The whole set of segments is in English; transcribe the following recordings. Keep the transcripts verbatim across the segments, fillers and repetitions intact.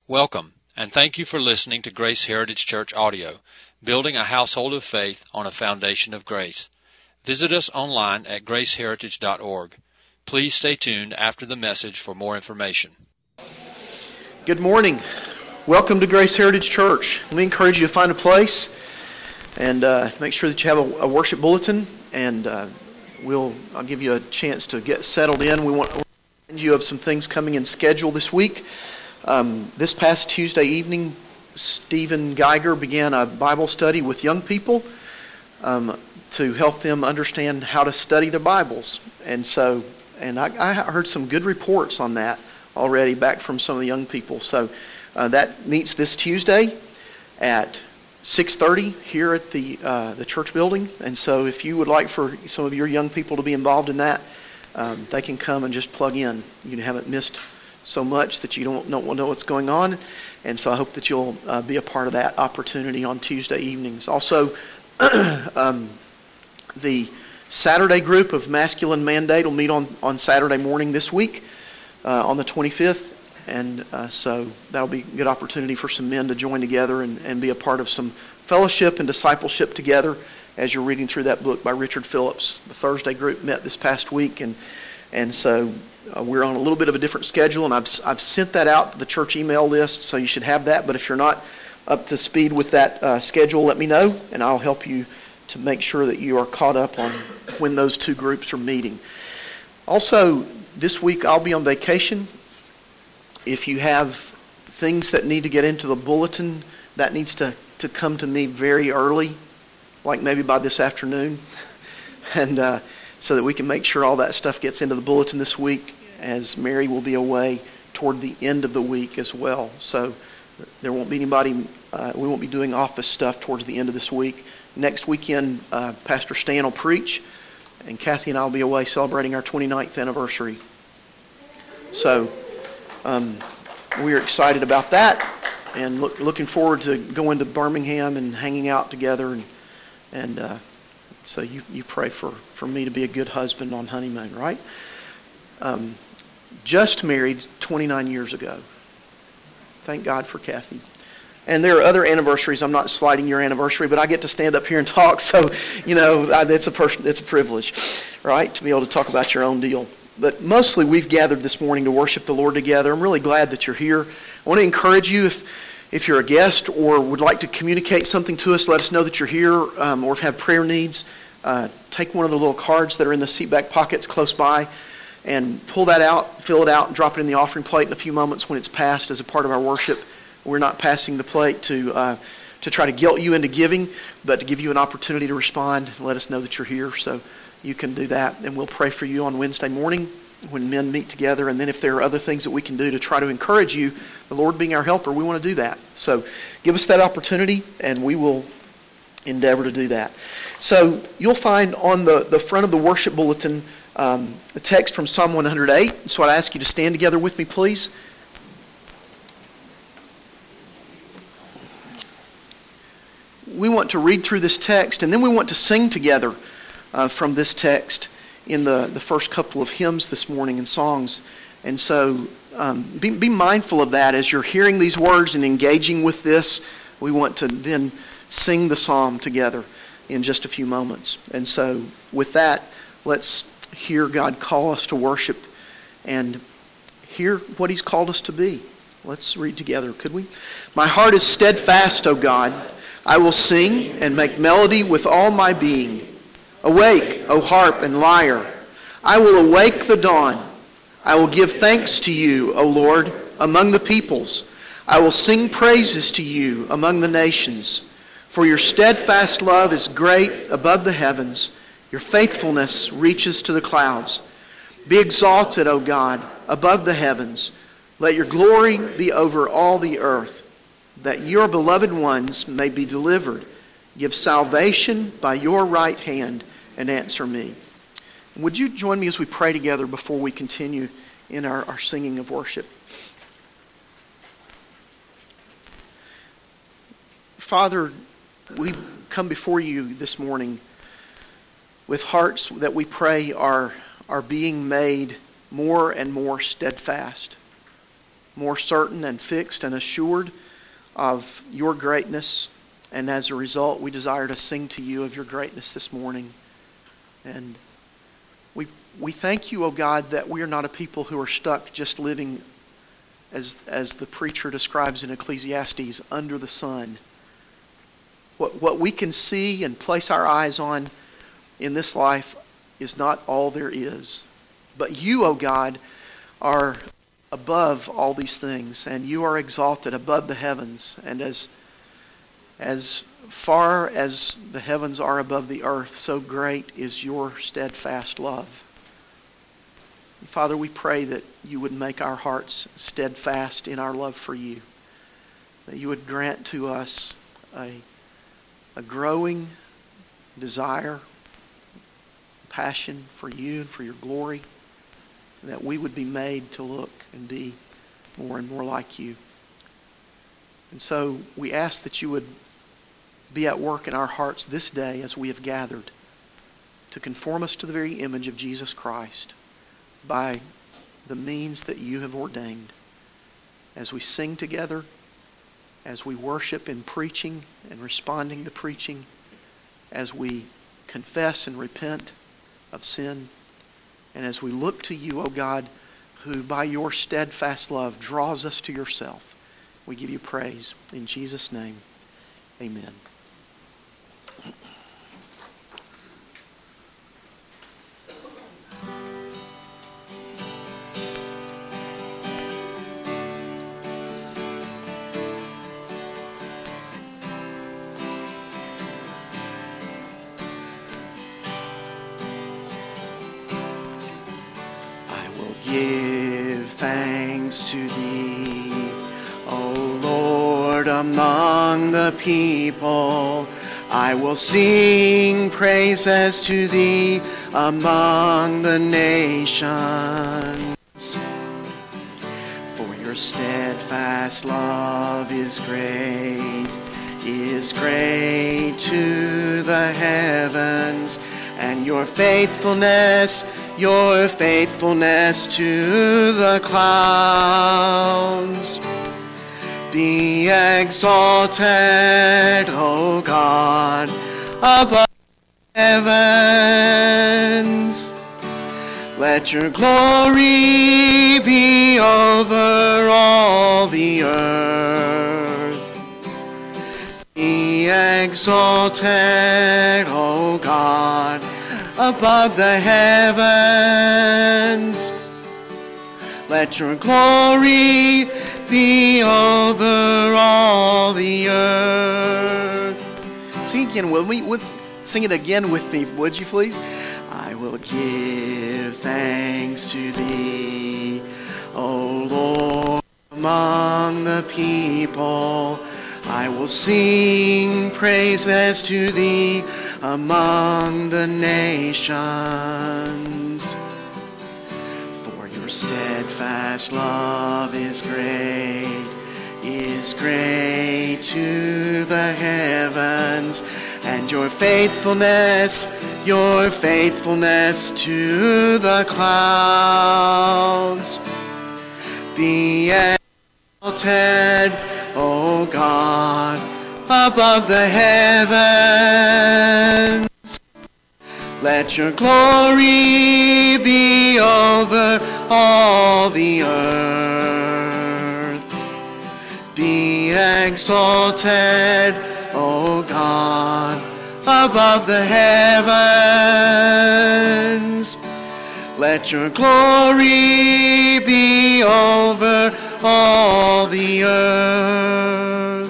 Welcome, and thank you for listening to Grace Heritage Church Audio, building a household of faith on a foundation of grace. Visit us online at grace heritage dot org. Please stay tuned after the message for more information. Good morning. Welcome to Grace Heritage Church. Let me encourage you to find a place and uh, make sure that you have a, a worship bulletin, and uh, we'll I'll give you a chance to get settled in. We want to remind you of some things coming in schedule this week. Um, this past Tuesday evening, Stephen Geiger began a Bible study with young people um, to help them understand how to study their Bibles. And so, and I, I heard some good reports on that already back from some of the young people. So uh, that meets this Tuesday at six thirty here at the uh, the church building. And so if you would like for some of your young people to be involved in that, um, they can come and just plug in. You haven't missed so much that you don't, don't know what's going on. And so I hope that you'll uh, be a part of that opportunity on Tuesday evenings. Also, um, the Saturday group of Masculine Mandate will meet on, on Saturday morning this week uh, on the twenty-fifth. And uh, so that'll be a good opportunity for some men to join together and, and be a part of some fellowship and discipleship together as you're reading through that book by Richard Phillips. The Thursday group met this past week, and and so Uh, we're on a little bit of a different schedule, and I've I've sent that out to the church email list, so you should have that. But if you're not up to speed with that uh, schedule, let me know, and I'll help you to make sure that you are caught up on when those two groups are meeting. Also, this week I'll be on vacation. If you have things that need to get into the bulletin, that needs to, to come to me very early, like maybe by this afternoon, and uh, so that we can make sure all that stuff gets into the bulletin this week, as Mary will be away toward the end of the week as well. So there won't be anybody, uh, we won't be doing office stuff towards the end of this week. Next weekend, uh, Pastor Stan will preach, and Kathy and I will be away celebrating our twenty-ninth anniversary. So um, we're excited about that, and look, looking forward to going to Birmingham and hanging out together. And, and uh, so you, you pray for, for me to be a good husband on honeymoon, right? Um, just married twenty-nine years ago. Thank God for Kathy. And there are other anniversaries. I'm not sliding your anniversary, but I get to stand up here and talk. So, you know, it's a person, it's a privilege, right, to be able to talk about your own deal. But mostly we've gathered this morning to worship the Lord together. I'm really glad that you're here. I want to encourage you, if if you're a guest or would like to communicate something to us, let us know that you're here, um, or if you have prayer needs, uh, take one of the little cards that are in the seat back pockets close by and pull that out, fill it out, and drop it in the offering plate in a few moments when it's passed as a part of our worship. We're not passing the plate to uh, to try to guilt you into giving, but to give you an opportunity to respond and let us know that you're here. So you can do that, and we'll pray for you on Wednesday morning when men meet together. And then if there are other things that we can do to try to encourage you, the Lord being our helper, we want to do that. So give us that opportunity, and we will endeavor to do that. So you'll find on the, the front of the worship bulletin um, a text from Psalm one hundred eight. So I'd ask you to stand together with me, please. We want to read through this text, and then we want to sing together uh, from this text in the, the first couple of hymns this morning and songs. And so um, be, be mindful of that as you're hearing these words and engaging with this. We want to then sing the psalm together in just a few moments. And so with that, let's hear God call us to worship and hear what He's called us to be. Let's read together, could we? My heart is steadfast, O God. I will sing and make melody with all my being. Awake, O harp and lyre. I will awake the dawn. I will give thanks to you, O Lord, among the peoples. I will sing praises to you among the nations. For your steadfast love is great above the heavens. Your faithfulness reaches to the clouds. Be exalted, O God, above the heavens. Let your glory be over all the earth, that your beloved ones may be delivered. Give salvation by your right hand and answer me. Would you join me as we pray together before we continue in our, our singing of worship? Father, we come before you this morning with hearts that we pray are, are being made more and more steadfast. more certain and fixed and assured of your greatness. And as a result, we desire to sing to you of your greatness this morning. And we we thank you, O God, that we are not a people who are stuck just living, as, as the preacher describes in Ecclesiastes, under the sun. What, what we can see and place our eyes on in this life is not all there is. But you, O God, are above all these things, and you are exalted above the heavens. And as, as far as the heavens are above the earth, so great is your steadfast love. Father, we pray that you would make our hearts steadfast in our love for you, that you would grant to us a, a growing desire, passion for you and for your glory, that we would be made to look and be more and more like you. And so we ask that you would be at work in our hearts this day as we have gathered to conform us to the very image of Jesus Christ by the means that you have ordained. As we sing together, as we worship in preaching and responding to preaching, as we confess and repent of sin, and as we look to you, O God, who by your steadfast love draws us to yourself, we give you praise. In Jesus' name, amen. Give thanks to thee, O Lord, among the people. I will sing praises to thee among the nations. For your steadfast love is great, is great to the heavens, and your faithfulness Your faithfulness to the clouds. Be exalted, O God, above the heavens. Let your glory be over all the earth. Be exalted, O God, above the heavens. Let your glory be over all the earth. Sing again, will we? With, sing it again with me, would you please? I will give thanks to thee, O Lord, among the people. I will sing praises to thee among the nations. For your steadfast love is great, is great to the heavens, and your faithfulness, your faithfulness to the clouds. Be exalted, O God, above the heavens. Let your glory be over all the earth. Be exalted, O God, above the heavens. Let your glory be over all the earth.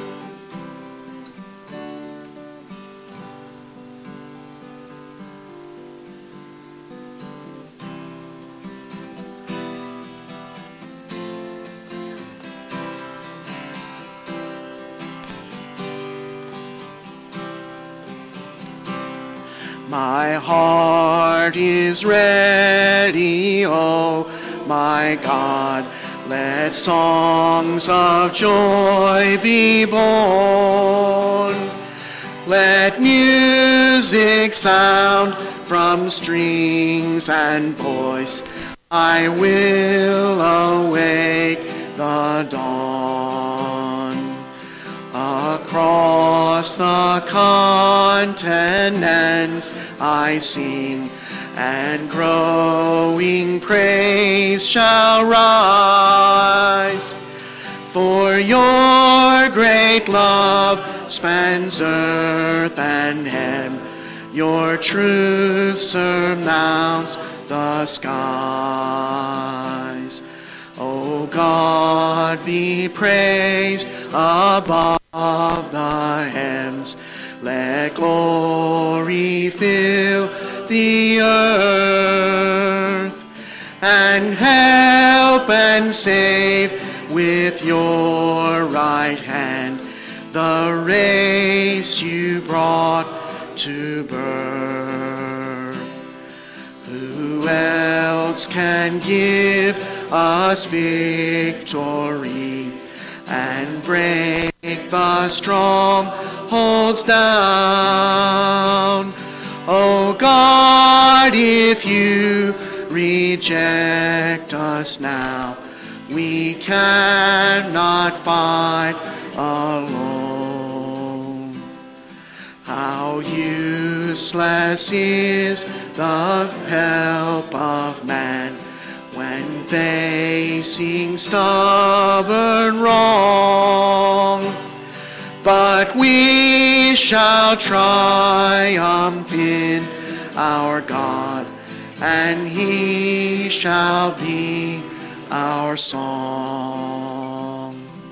My heart is ready, oh my God. Let songs of joy be born. Let music sound from strings and voice. I will awake the dawn. Across the continents I sing, and growing praise shall rise. For your great love spans earth and heaven, your truth surmounts the skies. O God, be praised above the heavens. Let glory fill the earth, and help and save with your right hand the race you brought to birth. Who else can give us victory and break the strongholds down? O God, if you reject us now, we cannot fight alone. How useless is the help of man when facing stubborn wrong. But we shall triumph in our God, and he shall be our song.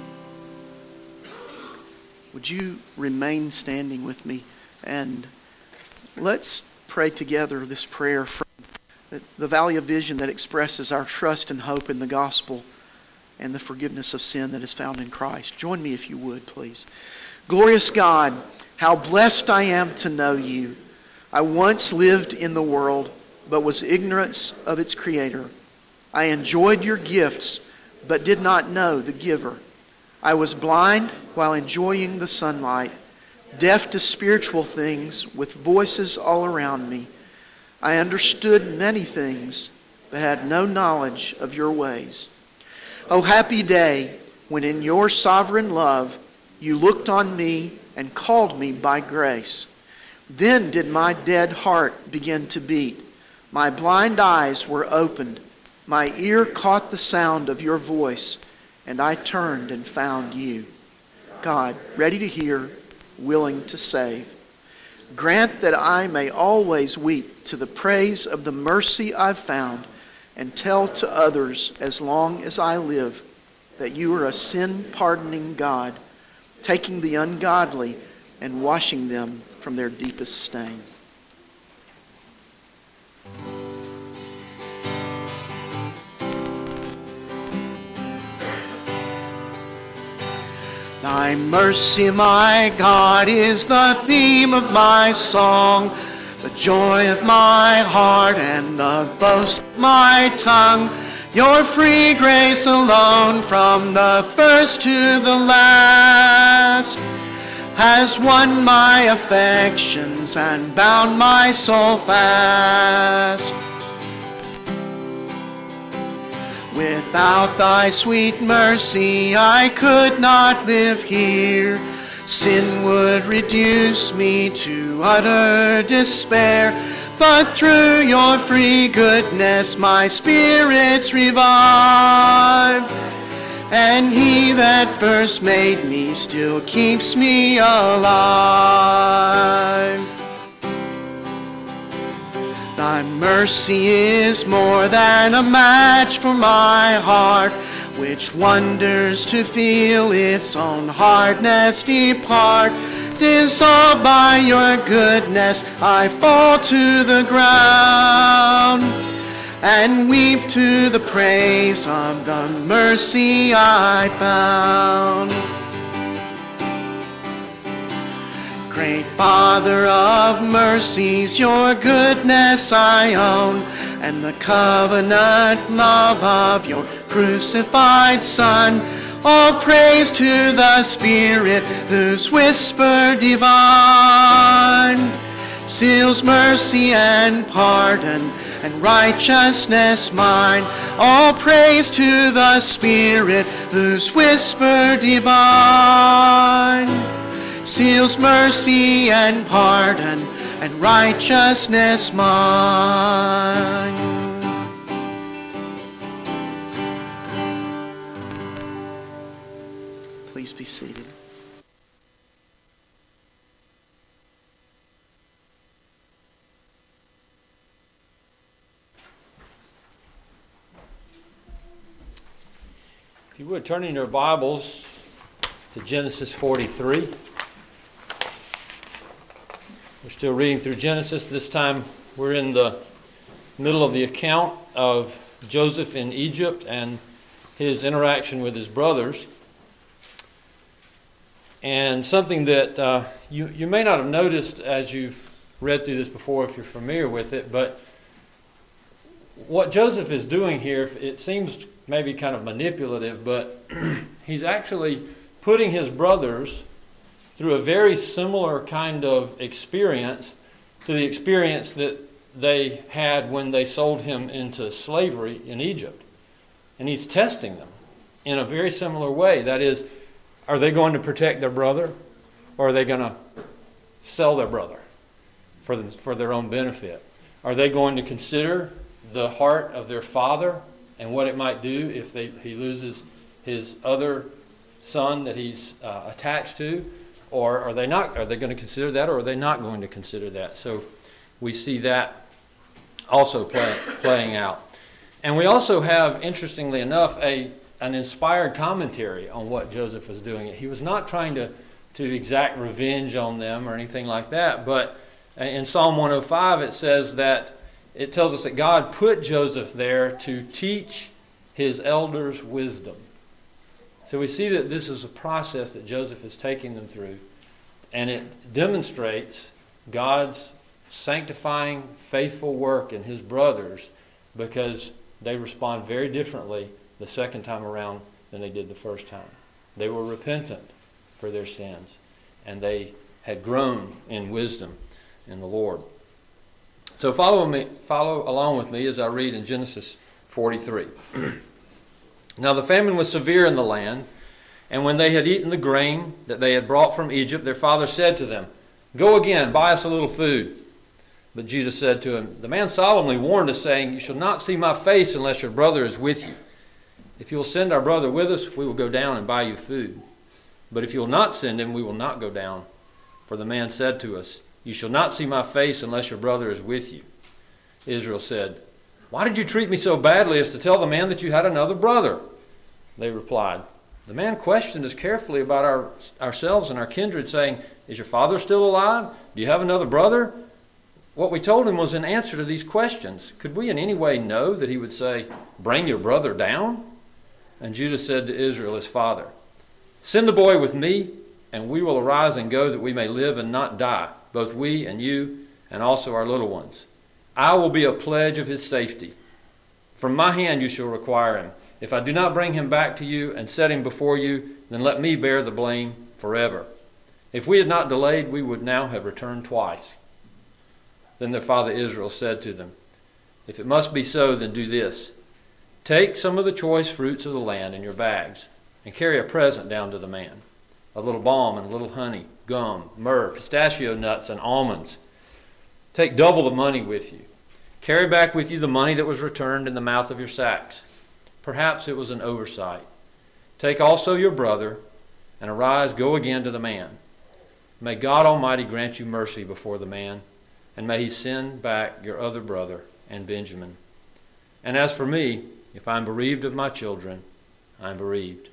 Would you remain standing with me, and let's pray together this prayer from the Valley of Vision that expresses our trust and hope in the gospel and the forgiveness of sin that is found in Christ. Join me if you would, please. Glorious God, how blessed I am to know you. I once lived in the world, but was ignorant of its creator. I enjoyed your gifts, but did not know the giver. I was blind while enjoying the sunlight, deaf to spiritual things with voices all around me. I understood many things, but had no knowledge of your ways. O happy day when in your sovereign love you looked on me and called me by grace. Then did my dead heart begin to beat. My blind eyes were opened. My ear caught the sound of your voice, and I turned and found you. God, ready to hear, willing to save. Grant that I may always weep to the praise of the mercy I've found, and tell to others as long as I live that you are a sin-pardoning God, taking the ungodly and washing them from their deepest stain. Thy mercy, my God, is the theme of my song, the joy of my heart and the boast of my tongue. Your free grace alone, from the first to the last, has won my affections and bound my soul fast. Without thy sweet mercy, I could not live here. Sin would reduce me to utter despair, but through your free goodness my spirit's revived. And he that first made me still keeps me alive. Thy mercy is more than a match for my heart, which wonders to feel its own hardness depart. Dissolved by your goodness, I fall to the ground and weep to the praise of the mercy I found. Great Father of mercies, your goodness I own, and the covenant love of your crucified Son. All praise to the Spirit, whose whisper divine seals mercy and pardon and righteousness mine. All praise to the Spirit, whose whisper divine seals mercy and pardon and righteousness mine. Please be seated. If you would, turn in your Bibles to Genesis forty-three. We're still reading through Genesis. This time we're in the middle of the account of Joseph in Egypt and his interaction with his brothers. And something that uh, you, you may not have noticed as you've read through this before if you're familiar with it, but what Joseph is doing here, it seems maybe kind of manipulative, but he's actually putting his brothers through a very similar kind of experience to the experience that they had when they sold him into slavery in Egypt. And he's testing them in a very similar way. That is, are they going to protect their brother, or are they going to sell their brother for them, for their own benefit? Are they going to consider the heart of their father and what it might do if they, he loses his other son that he's uh, attached to? Or are they not? Are they going to consider that, or are they not going to consider that? So we see that also play, playing out. And we also have, interestingly enough, a an inspired commentary on what Joseph was doing. He was not trying to, to exact revenge on them or anything like that, but in Psalm one oh five it says that, it tells us that God put Joseph there to teach his elders wisdom. So we see that this is a process that Joseph is taking them through, and it demonstrates God's sanctifying, faithful work in his brothers, because they respond very differently the second time around than they did the first time. They were repentant for their sins, and they had grown in wisdom in the Lord. So follow me, follow along with me as I read in Genesis forty-three. Now the famine was severe in the land, and when they had eaten the grain that they had brought from Egypt, their father said to them, "Go again, buy us a little food." But Judah said to him, "The man solemnly warned us, saying, 'You shall not see my face unless your brother is with you. If you will send our brother with us, we will go down and buy you food. But if you will not send him, we will not go down. For the man said to us, You shall not see my face unless your brother is with you.' Israel said, 'Why did you treat me so badly as to tell the man that you had another brother?' They replied, 'The man questioned us carefully about our, ourselves and our kindred, saying, Is your father still alive? Do you have another brother?' What we told him was in answer to these questions. Could we in any way know that he would say, Bring your brother down?' And Judah said to Israel his father, 'Send the boy with me, and we will arise and go, that we may live and not die, both we and you, and also our little ones. I will be a pledge of his safety. From my hand you shall require him. If I do not bring him back to you and set him before you, then let me bear the blame forever. If we had not delayed, we would now have returned twice.' Then their father Israel said to them, 'If it must be so, then do this. Take some of the choice fruits of the land in your bags, and carry a present down to the man, a little balm and a little honey, gum, myrrh, pistachio nuts, and almonds. Take double the money with you. Carry back with you the money that was returned in the mouth of your sacks. Perhaps it was an oversight. Take also your brother, and arise, go again to the man. May God Almighty grant you mercy before the man, and may he send back your other brother and Benjamin. And as for me, if I am bereaved of my children, I am bereaved.'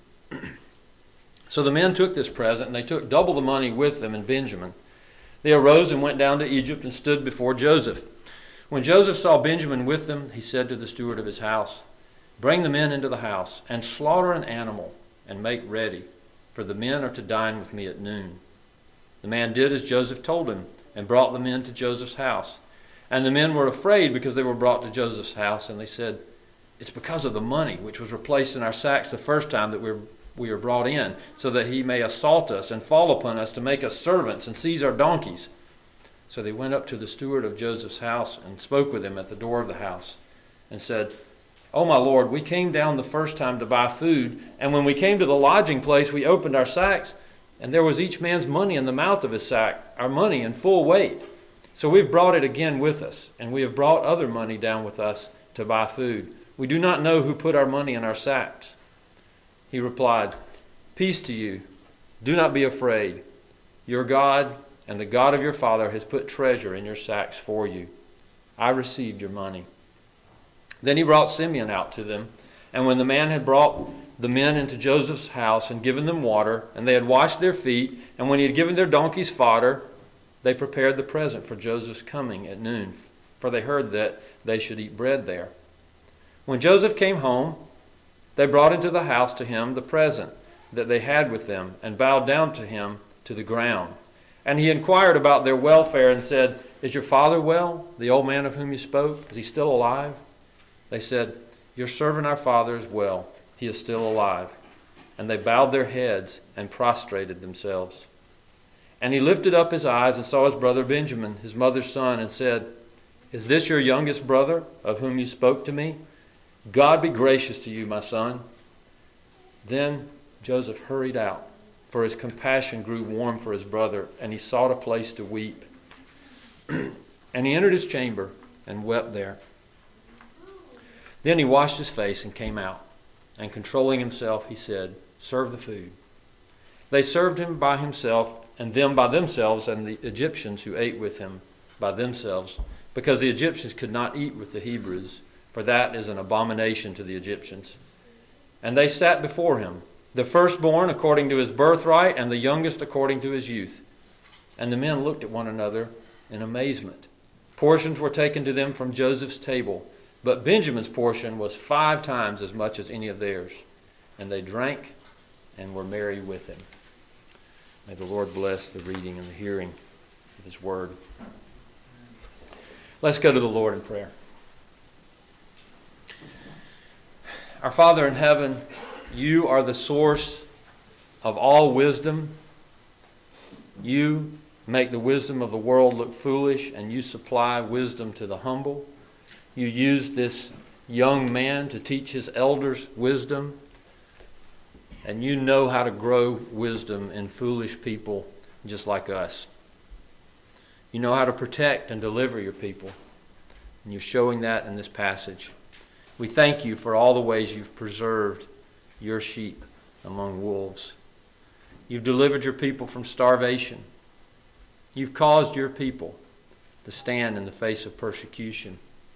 So the men took this present, and they took double the money with them and Benjamin. They arose and went down to Egypt and stood before Joseph. When Joseph saw Benjamin with them, he said to the steward of his house, 'Bring the men into the house, and slaughter an animal, and make ready, for the men are to dine with me at noon.' The man did as Joseph told him, and brought the men to Joseph's house. And the men were afraid because they were brought to Joseph's house, and they said, 'It's because of the money which was replaced in our sacks the first time that we were, we were brought in, so that he may assault us and fall upon us to make us servants and seize our donkeys.' So they went up to the steward of Joseph's house and spoke with him at the door of the house and said, "Oh, my lord, we came down the first time to buy food, and when we came to the lodging place, we opened our sacks, and there was each man's money in the mouth of his sack, our money in full weight. So we've brought it again with us, and we have brought other money down with us to buy food. We do not know who put our money in our sacks." He replied, "Peace to you. Do not be afraid. Your God and the God of your father has put treasure in your sacks for you. I received your money." Then he brought Simeon out to them, and when the man had brought the men into Joseph's house and given them water, and they had washed their feet, and when he had given their donkeys fodder, they prepared the present for Joseph's coming at noon, for they heard that they should eat bread there. When Joseph came home, they brought into the house to him the present that they had with them, and bowed down to him to the ground. And he inquired about their welfare and said, "Is your father well, the old man of whom you spoke? Is he still alive?" They said, "Your servant our father is well. He is still alive." And they bowed their heads and prostrated themselves. And he lifted up his eyes and saw his brother Benjamin, his mother's son, and said, "Is this your youngest brother, of whom you spoke to me? God be gracious to you, my son." Then Joseph hurried out, for his compassion grew warm for his brother, and he sought a place to weep. And he entered his chamber and wept there. Then he washed his face and came out, and controlling himself, he said, "Serve the food." They served him by himself, and them by themselves, and the Egyptians who ate with him by themselves, because the Egyptians could not eat with the Hebrews, for that is an abomination to the Egyptians. And they sat before him, the firstborn according to his birthright, and the youngest according to his youth. And the men looked at one another in amazement. Portions were taken to them from Joseph's table, but Benjamin's portion was five times as much as any of theirs. And they drank and were merry with him. May the Lord bless the reading and the hearing of his word. Let's go to the Lord in prayer. Our Father in heaven, you are the source of all wisdom. You make the wisdom of the world look foolish, and you supply wisdom to the humble. You used this young man to teach his elders wisdom, and you know how to grow wisdom in foolish people just like us. You know how to protect and deliver your people, and you're showing that in this passage. We thank you for all the ways you've preserved your sheep among wolves. You've delivered your people from starvation. You've caused your people to stand in the face of persecution.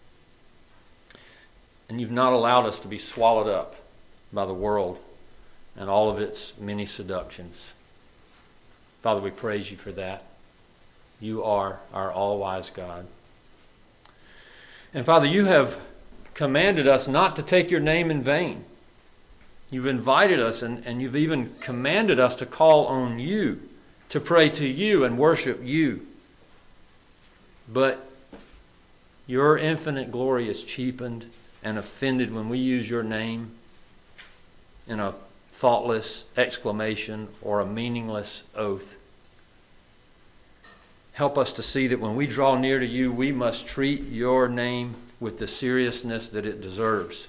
And you've not allowed us to be swallowed up by the world and all of its many seductions. Father, we praise you for that. You are our all-wise God. And Father, you have commanded us not to take your name in vain. You've invited us, and, and you've even commanded us to call on you, to pray to you and worship you. But your infinite glory is cheapened and offended when we use your name in a thoughtless exclamation or a meaningless oath. Help us to see that when we draw near to you, we must treat your name with the seriousness that it deserves.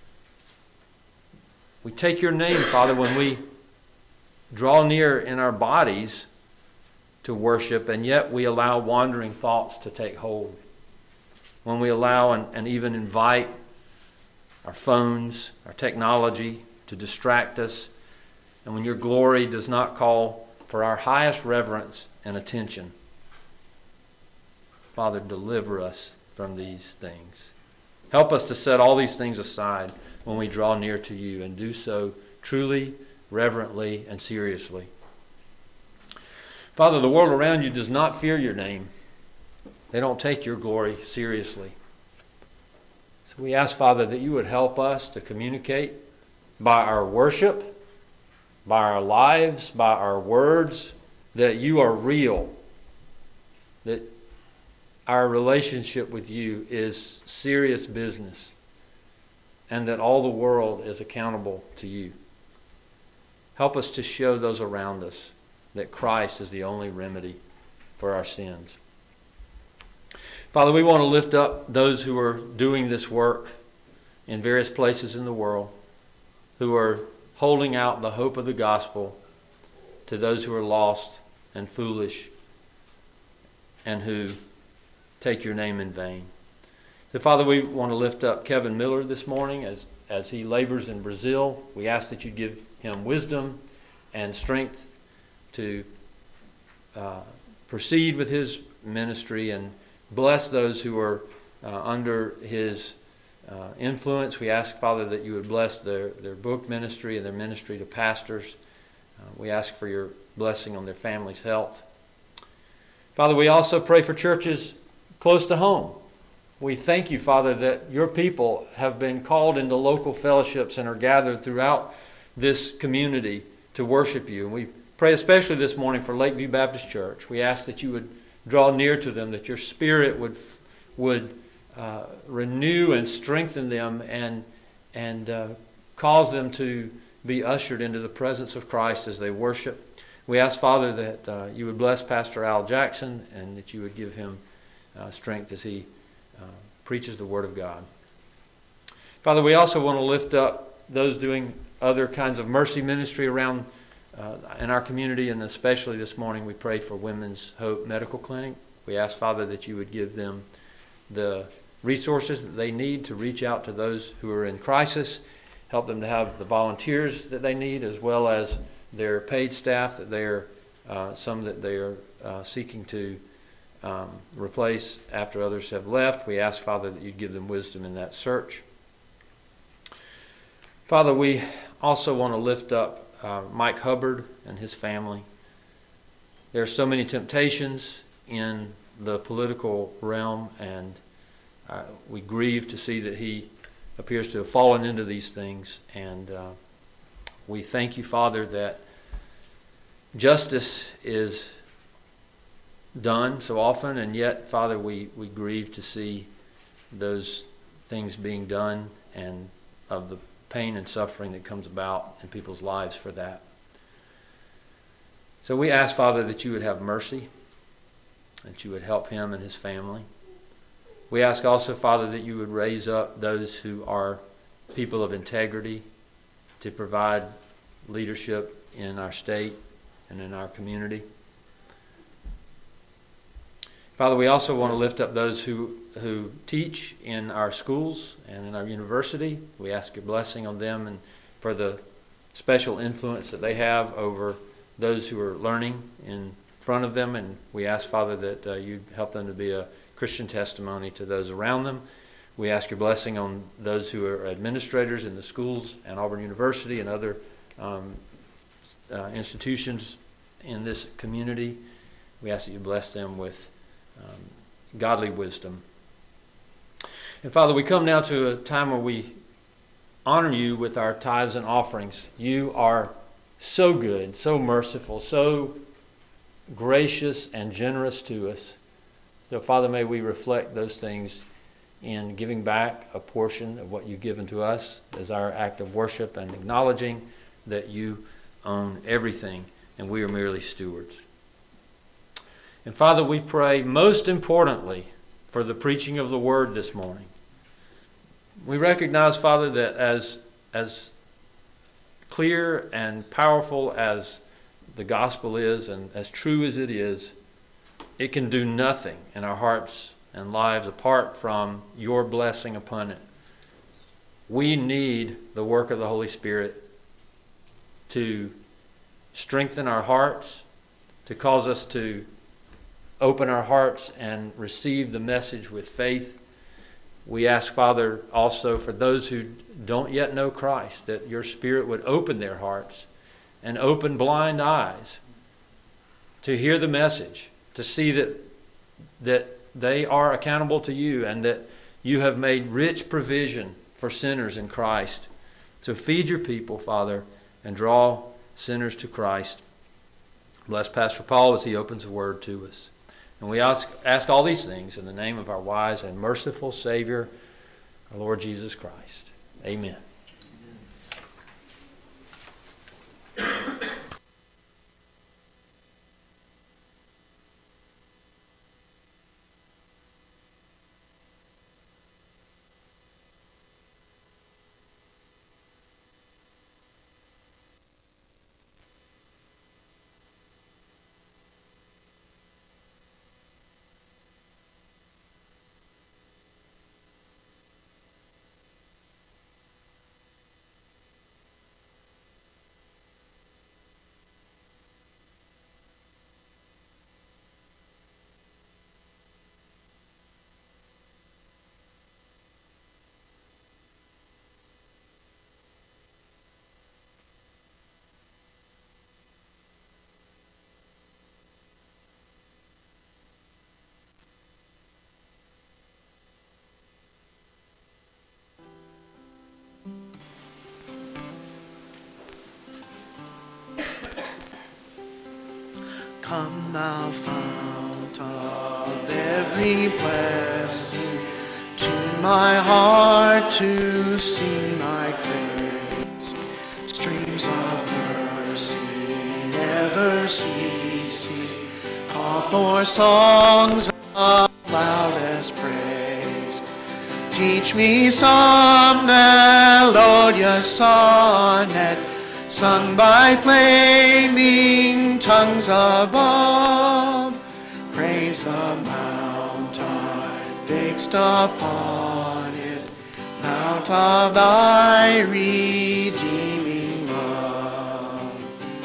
We take your name, Father, when we draw near in our bodies to worship, and yet we allow wandering thoughts to take hold. When we allow and, and even invite our phones, our technology to distract us, and when your glory does not call for our highest reverence and attention. Father, deliver us from these things. Help us to set all these things aside when we draw near to you, and do so truly, reverently, and seriously. Father, the world around you does not fear your name. They don't take your glory seriously. So we ask, Father, that you would help us to communicate by our worship, by our lives, by our words, that you are real, that our relationship with you is serious business, and that all the world is accountable to you. Help us to show those around us that Christ is the only remedy for our sins. Father, we want to lift up those who are doing this work in various places in the world, who are holding out the hope of the gospel to those who are lost and foolish and who take your name in vain. So, Father, we want to lift up Kevin Miller this morning as, as he labors in Brazil. We ask that you give him wisdom and strength to uh, proceed with his ministry, and bless those who are uh, under his uh, influence. We ask, Father, that you would bless their, their book ministry and their ministry to pastors. Uh, we ask for your blessing on their family's health. Father, we also pray for churches close to home. We thank you, Father, that your people have been called into local fellowships and are gathered throughout this community to worship you. And we pray especially this morning for Lakeview Baptist Church. We ask that you would draw near to them, that your Spirit would would uh, renew and strengthen them and and uh, cause them to be ushered into the presence of Christ as they worship. We ask, Father, that uh, you would bless Pastor Al Jackson and that you would give him uh, strength as he uh, preaches the Word of God. Father, we also want to lift up those doing other kinds of mercy ministry around uh, in our community, and especially this morning we pray for Women's Hope Medical Clinic. We ask, Father, that you would give them the resources that they need to reach out to those who are in crisis, help them to have the volunteers that they need, as well as their paid staff that they are, uh, some that they are uh, seeking to um, replace after others have left. We ask, Father, that you'd give them wisdom in that search. Father, we also want to lift up uh, Mike Hubbard and his family. There are so many temptations in the political realm, and uh, we grieve to see that he appears to have fallen into these things. And uh, we thank you, Father, that justice is done so often, and yet, Father, we, we grieve to see those things being done and of the pain and suffering that comes about in people's lives for that. So we ask, Father, that you would have mercy, that you would help him and his family. We ask also, Father, that you would raise up those who are people of integrity to provide leadership in our state and in our community. Father, we also want to lift up those who, who teach in our schools and in our university. We ask your blessing on them and for the special influence that they have over those who are learning in front of them. And we ask, Father, that uh, you'd help them to be a Christian testimony to those around them. We ask your blessing on those who are administrators in the schools and Auburn University and other um, uh, institutions in this community. We ask that you bless them with um, godly wisdom. And Father, we come now to a time where we honor you with our tithes and offerings. You are so good, so merciful, so gracious and generous to us. So, Father, may we reflect those things in giving back a portion of what you've given to us as our act of worship and acknowledging that you own everything and we are merely stewards. And Father, we pray most importantly for the preaching of the word this morning. We recognize, Father, that as, as clear and powerful as the gospel is and as true as it is, it can do nothing in our hearts and lives apart from your blessing upon it. We need the work of the Holy Spirit to strengthen our hearts, to cause us to open our hearts and receive the message with faith. We ask, Father, also for those who don't yet know Christ, that your Spirit would open their hearts and open blind eyes to hear the message, to see that that they are accountable to you and that you have made rich provision for sinners in Christ. So feed your people, Father, and draw sinners to Christ. Bless Pastor Paul as he opens the word to us. And we ask, ask all these things in the name of our wise and merciful Savior, our Lord Jesus Christ. Amen. Come thou fount of every blessing, tune my heart to sing thy praise. Streams of mercy never ceasing, call for songs of loudest praise. Teach me some melodious sonnet, sung by flaming tongues above. Praise the mount I fixed upon it, mount of thy redeeming love.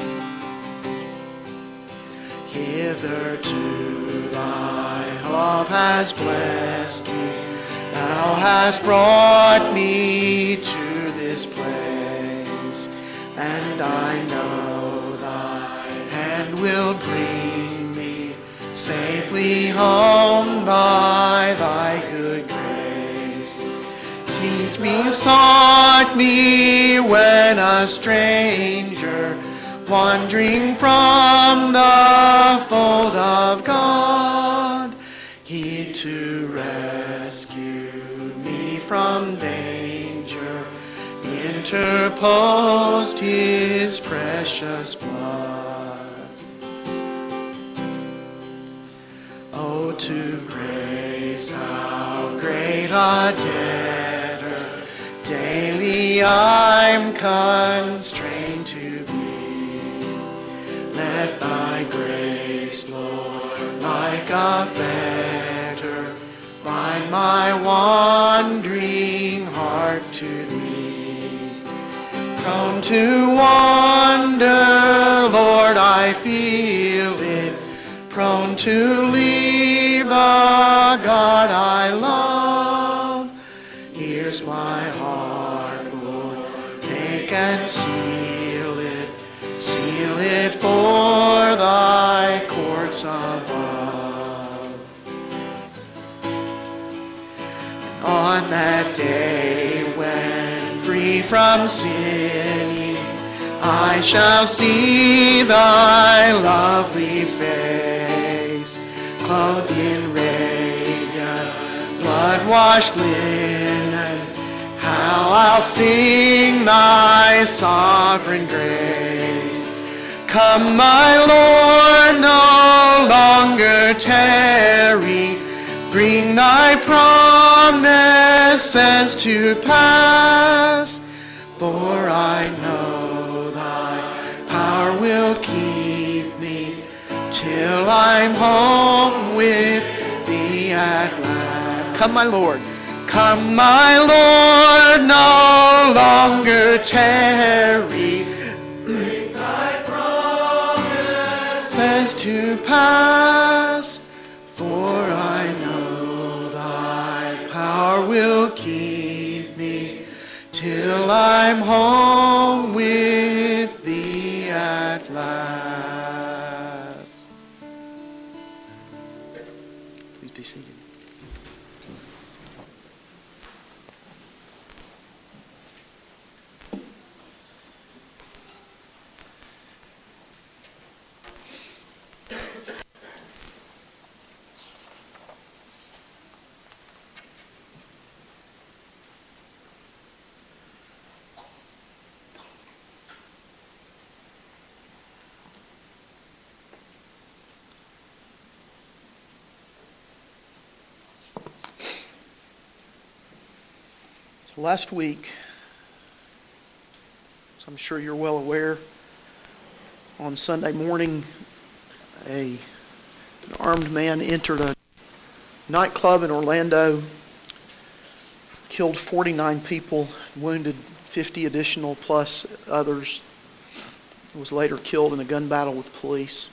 Hitherto thy love has blessed me, thou hast brought me to this place, and I know thy hand will bring me safely home by thy good grace. Teach me, sought me when a stranger, wandering from the fold of God, he to rescue me from danger interposed his precious blood. Oh, to grace how great a debtor daily I'm constrained to be. Let thy grace, Lord, like a fetter, bind my wandering heart to thee. Prone to wander, Lord, I feel it, prone to leave the God I love. Here's my heart, Lord, take and seal it, seal it for thy courts above. On that day when free from sinning, I shall see thy lovely face, clothed in radiant, blood-washed linen. How I'll sing thy sovereign grace. Come, my Lord, no longer tarry, bring thy promises to pass, for I know thy power will keep me till I'm home with thee at last. Come, my Lord, come, my Lord, no longer tarry, bring thy promises to pass, for I know thy power will keep me till I'm home with thee at last. Please be seated. Last week, as I'm sure you're well aware, on Sunday morning, a, an armed man entered a nightclub in Orlando, killed forty-nine people, wounded fifty additional plus others. He was later killed in a gun battle with police.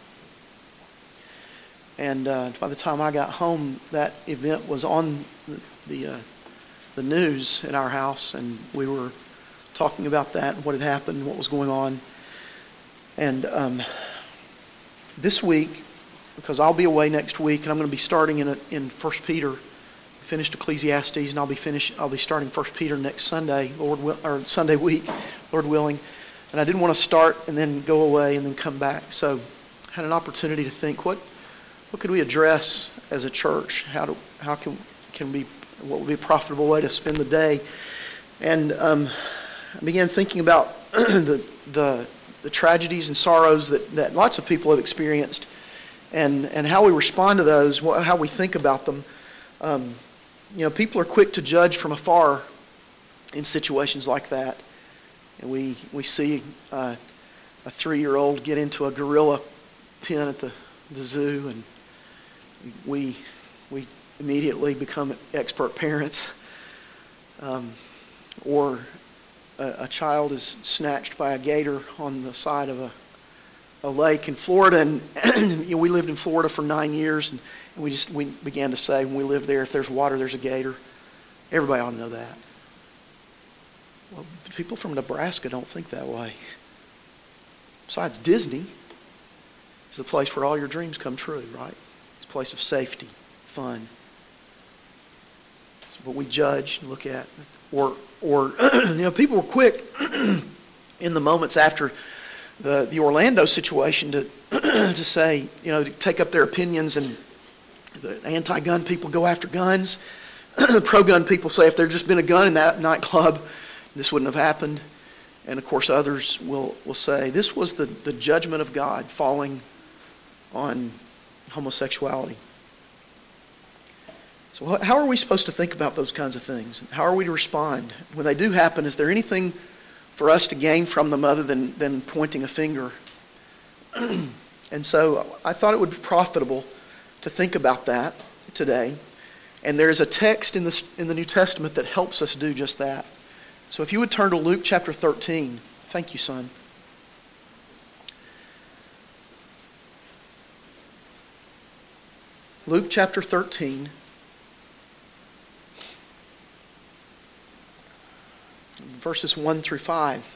And uh, by the time I got home, that event was on the, the uh, the news in our house, and we were talking about that and what had happened and what was going on. And um, this week, because I'll be away next week, and I'm going to be starting in a, in First Peter, finished Ecclesiastes, and I'll be finish I'll be starting First Peter next Sunday, Lord will, or Sunday week, Lord willing. And I didn't want to start and then go away and then come back. So had an opportunity to think, what what could we address as a church? How do how can can we what would be a profitable way to spend the day? And um, I began thinking about the the the tragedies and sorrows that, that lots of people have experienced, and and how we respond to those, how we think about them. Um, you know, people are quick to judge from afar in situations like that. And we we see uh, a three-year-old get into a gorilla pen at the, the zoo, and we we immediately become expert parents. Um, or a, a child is snatched by a gator on the side of a, a lake in Florida, and you know, we lived in Florida for nine years, and, and we just we began to say when we lived there, if there's water, there's a gator. Everybody ought to know that. Well, people from Nebraska don't think that way. Besides, Disney is the place where all your dreams come true, right? It's a place of safety, fun. So, but we judge and look at, or or you know, people were quick in the moments after the the Orlando situation to to say, you know, to take up their opinions, and the anti-gun people go after guns. The pro-gun people say if there'd just been a gun in that nightclub, this wouldn't have happened. And of course others will, will say this was the, the judgment of God falling on homosexuality. So how are we supposed to think about those kinds of things? How are we to respond? When they do happen, is there anything for us to gain from them other than, than pointing a finger? And so I thought it would be profitable to think about that today. And there is a text in the, in the New Testament that helps us do just that. So if you would turn to Luke chapter thirteen. Thank you, son. Luke chapter thirteen. Verses one through five.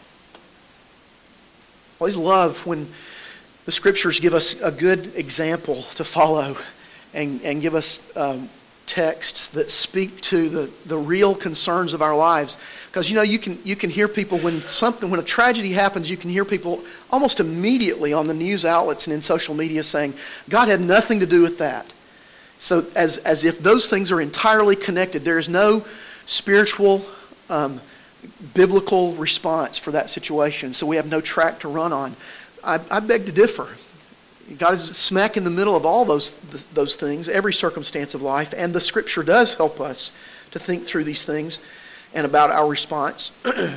I always love when the Scriptures give us a good example to follow and, and give us um, texts that speak to the, the real concerns of our lives. Because, you know, you can you can hear people when something, when a tragedy happens, you can hear people almost immediately on the news outlets and in social media saying, God had nothing to do with that. So as, as if those things are entirely connected. There is no spiritual, um, biblical response for that situation. So we have no track to run on. I, I beg to differ. God is smack in the middle of all those those things, every circumstance of life, and the Scripture does help us to think through these things and about our response.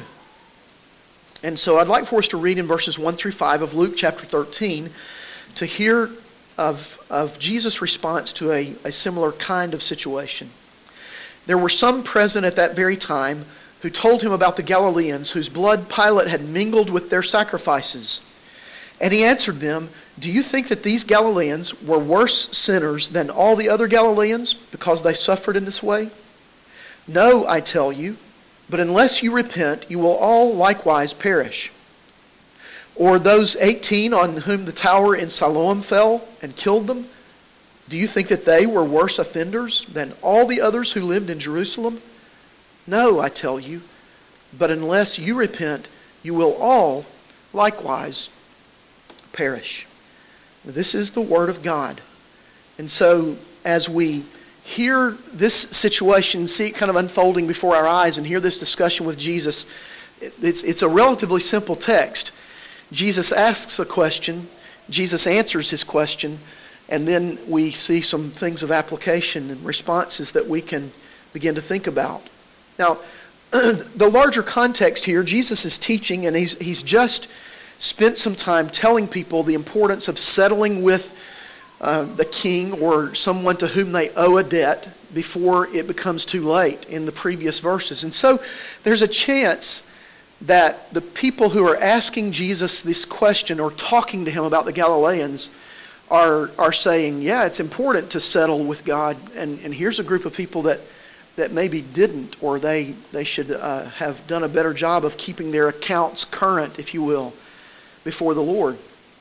And so I'd like for us to read in verses one through five of Luke chapter thirteen to hear of, of Jesus' response to a, a similar kind of situation. There were some present at that very time who told him about the Galileans whose blood Pilate had mingled with their sacrifices. And he answered them, do you think that these Galileans were worse sinners than all the other Galileans because they suffered in this way? No, I tell you, but unless you repent, you will all likewise perish. Or those eighteen on whom the tower in Siloam fell and killed them, do you think that they were worse offenders than all the others who lived in Jerusalem? No, I tell you, but unless you repent, you will all likewise perish. This is the Word of God. And so as we hear this situation, see it kind of unfolding before our eyes, and hear this discussion with Jesus, it's, it's a relatively simple text. Jesus asks a question, Jesus answers his question, and then we see some things of application and responses that we can begin to think about. Now, the larger context here, Jesus is teaching, and he's, he's just spent some time telling people the importance of settling with uh, the king or someone to whom they owe a debt before it becomes too late in the previous verses. And so there's a chance that the people who are asking Jesus this question or talking to him about the Galileans are, are saying, yeah, it's important to settle with God. And, and here's a group of people that, that maybe didn't, or they, they should uh, have done a better job of keeping their accounts current, if you will, before the Lord.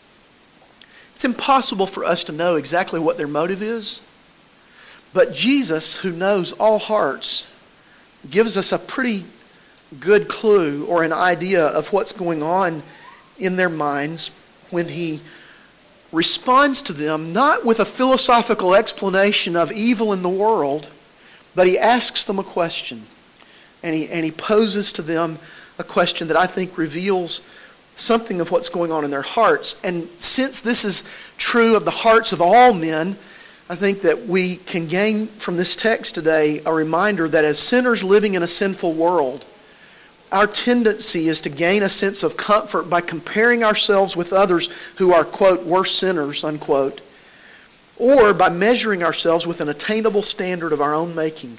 It's impossible for us to know exactly what their motive is, but Jesus, who knows all hearts, gives us a pretty good clue or an idea of what's going on in their minds when he responds to them not with a philosophical explanation of evil in the world, but he asks them a question. And he, and he poses to them a question that I think reveals something of what's going on in their hearts. And since this is true of the hearts of all men, I think that we can gain from this text today a reminder that as sinners living in a sinful world, our tendency is to gain a sense of comfort by comparing ourselves with others who are, quote, worse sinners, unquote, or by measuring ourselves with an attainable standard of our own making.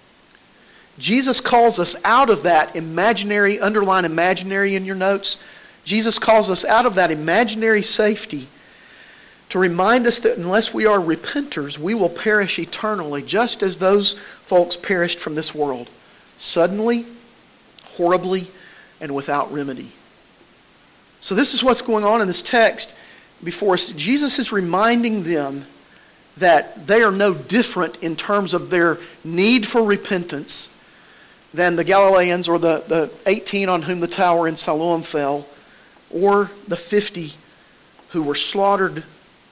Jesus calls us out of that imaginary, underline imaginary in your notes, Jesus calls us out of that imaginary safety to remind us that unless we are repenters, we will perish eternally, just as those folks perished from this world, suddenly, horribly, and without remedy. So this is what's going on in this text before us. Jesus is reminding them that they are no different in terms of their need for repentance than the Galileans or the, the eighteen on whom the tower in Siloam fell, or the fifty who were slaughtered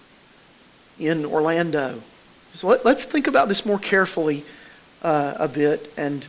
in Orlando. So let, let's think about this more carefully uh, a bit and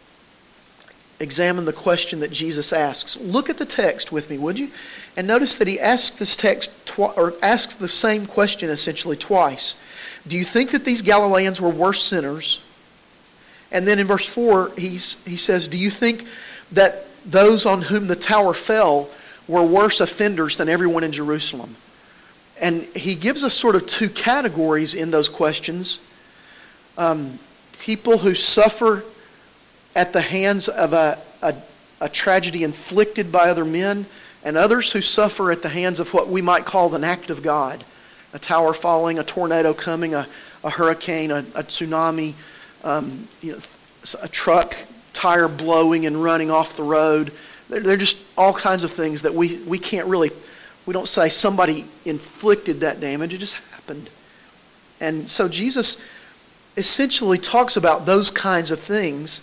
examine the question that Jesus asks. Look at the text with me, would you? And notice that he asks this text twi- or asks the same question essentially twice. Do you think that these Galileans were worse sinners? And then in verse four, he's, he says, do you think that those on whom the tower fell were worse offenders than everyone in Jerusalem? And he gives us sort of two categories in those questions. Um, people who suffer at the hands of a, a, a tragedy inflicted by other men, and others who suffer at the hands of what we might call an act of God. A tower falling, a tornado coming, a, a hurricane, a, a tsunami, um, you know, a truck tire blowing and running off the road. They're, they're just all kinds of things that we, we can't really, we don't say somebody inflicted that damage, it just happened. And so Jesus essentially talks about those kinds of things.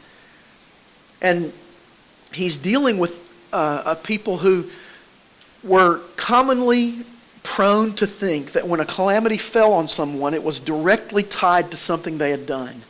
And he's dealing with uh, a people who were commonly prone to think that when a calamity fell on someone, it was directly tied to something they had done.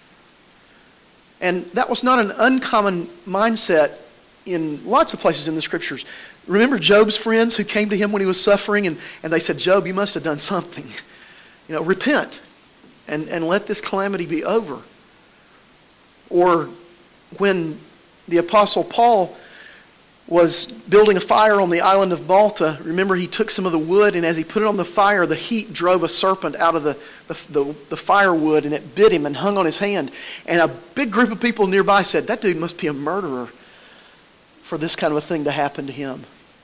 And that was not an uncommon mindset in lots of places in the Scriptures. Remember Job's friends who came to him when he was suffering, and, and they said, Job, you must have done something. You know, repent and, and let this calamity be over. Or when the Apostle Paul was building a fire on the island of Malta, remember he took some of the wood, and as he put it on the fire, the heat drove a serpent out of the, the, the, the firewood, and it bit him and hung on his hand. And a big group of people nearby said, that dude must be a murderer for this kind of a thing to happen to him.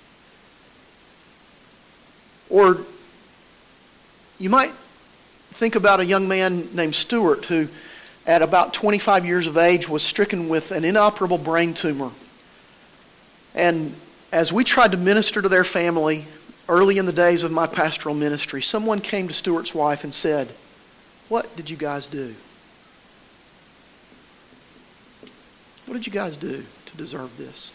Or you might think about a young man named Stuart who at about twenty-five years of age was stricken with an inoperable brain tumor. And as we tried to minister to their family early in the days of my pastoral ministry, someone came to Stuart's wife and said, what did you guys do? What did you guys do to deserve this?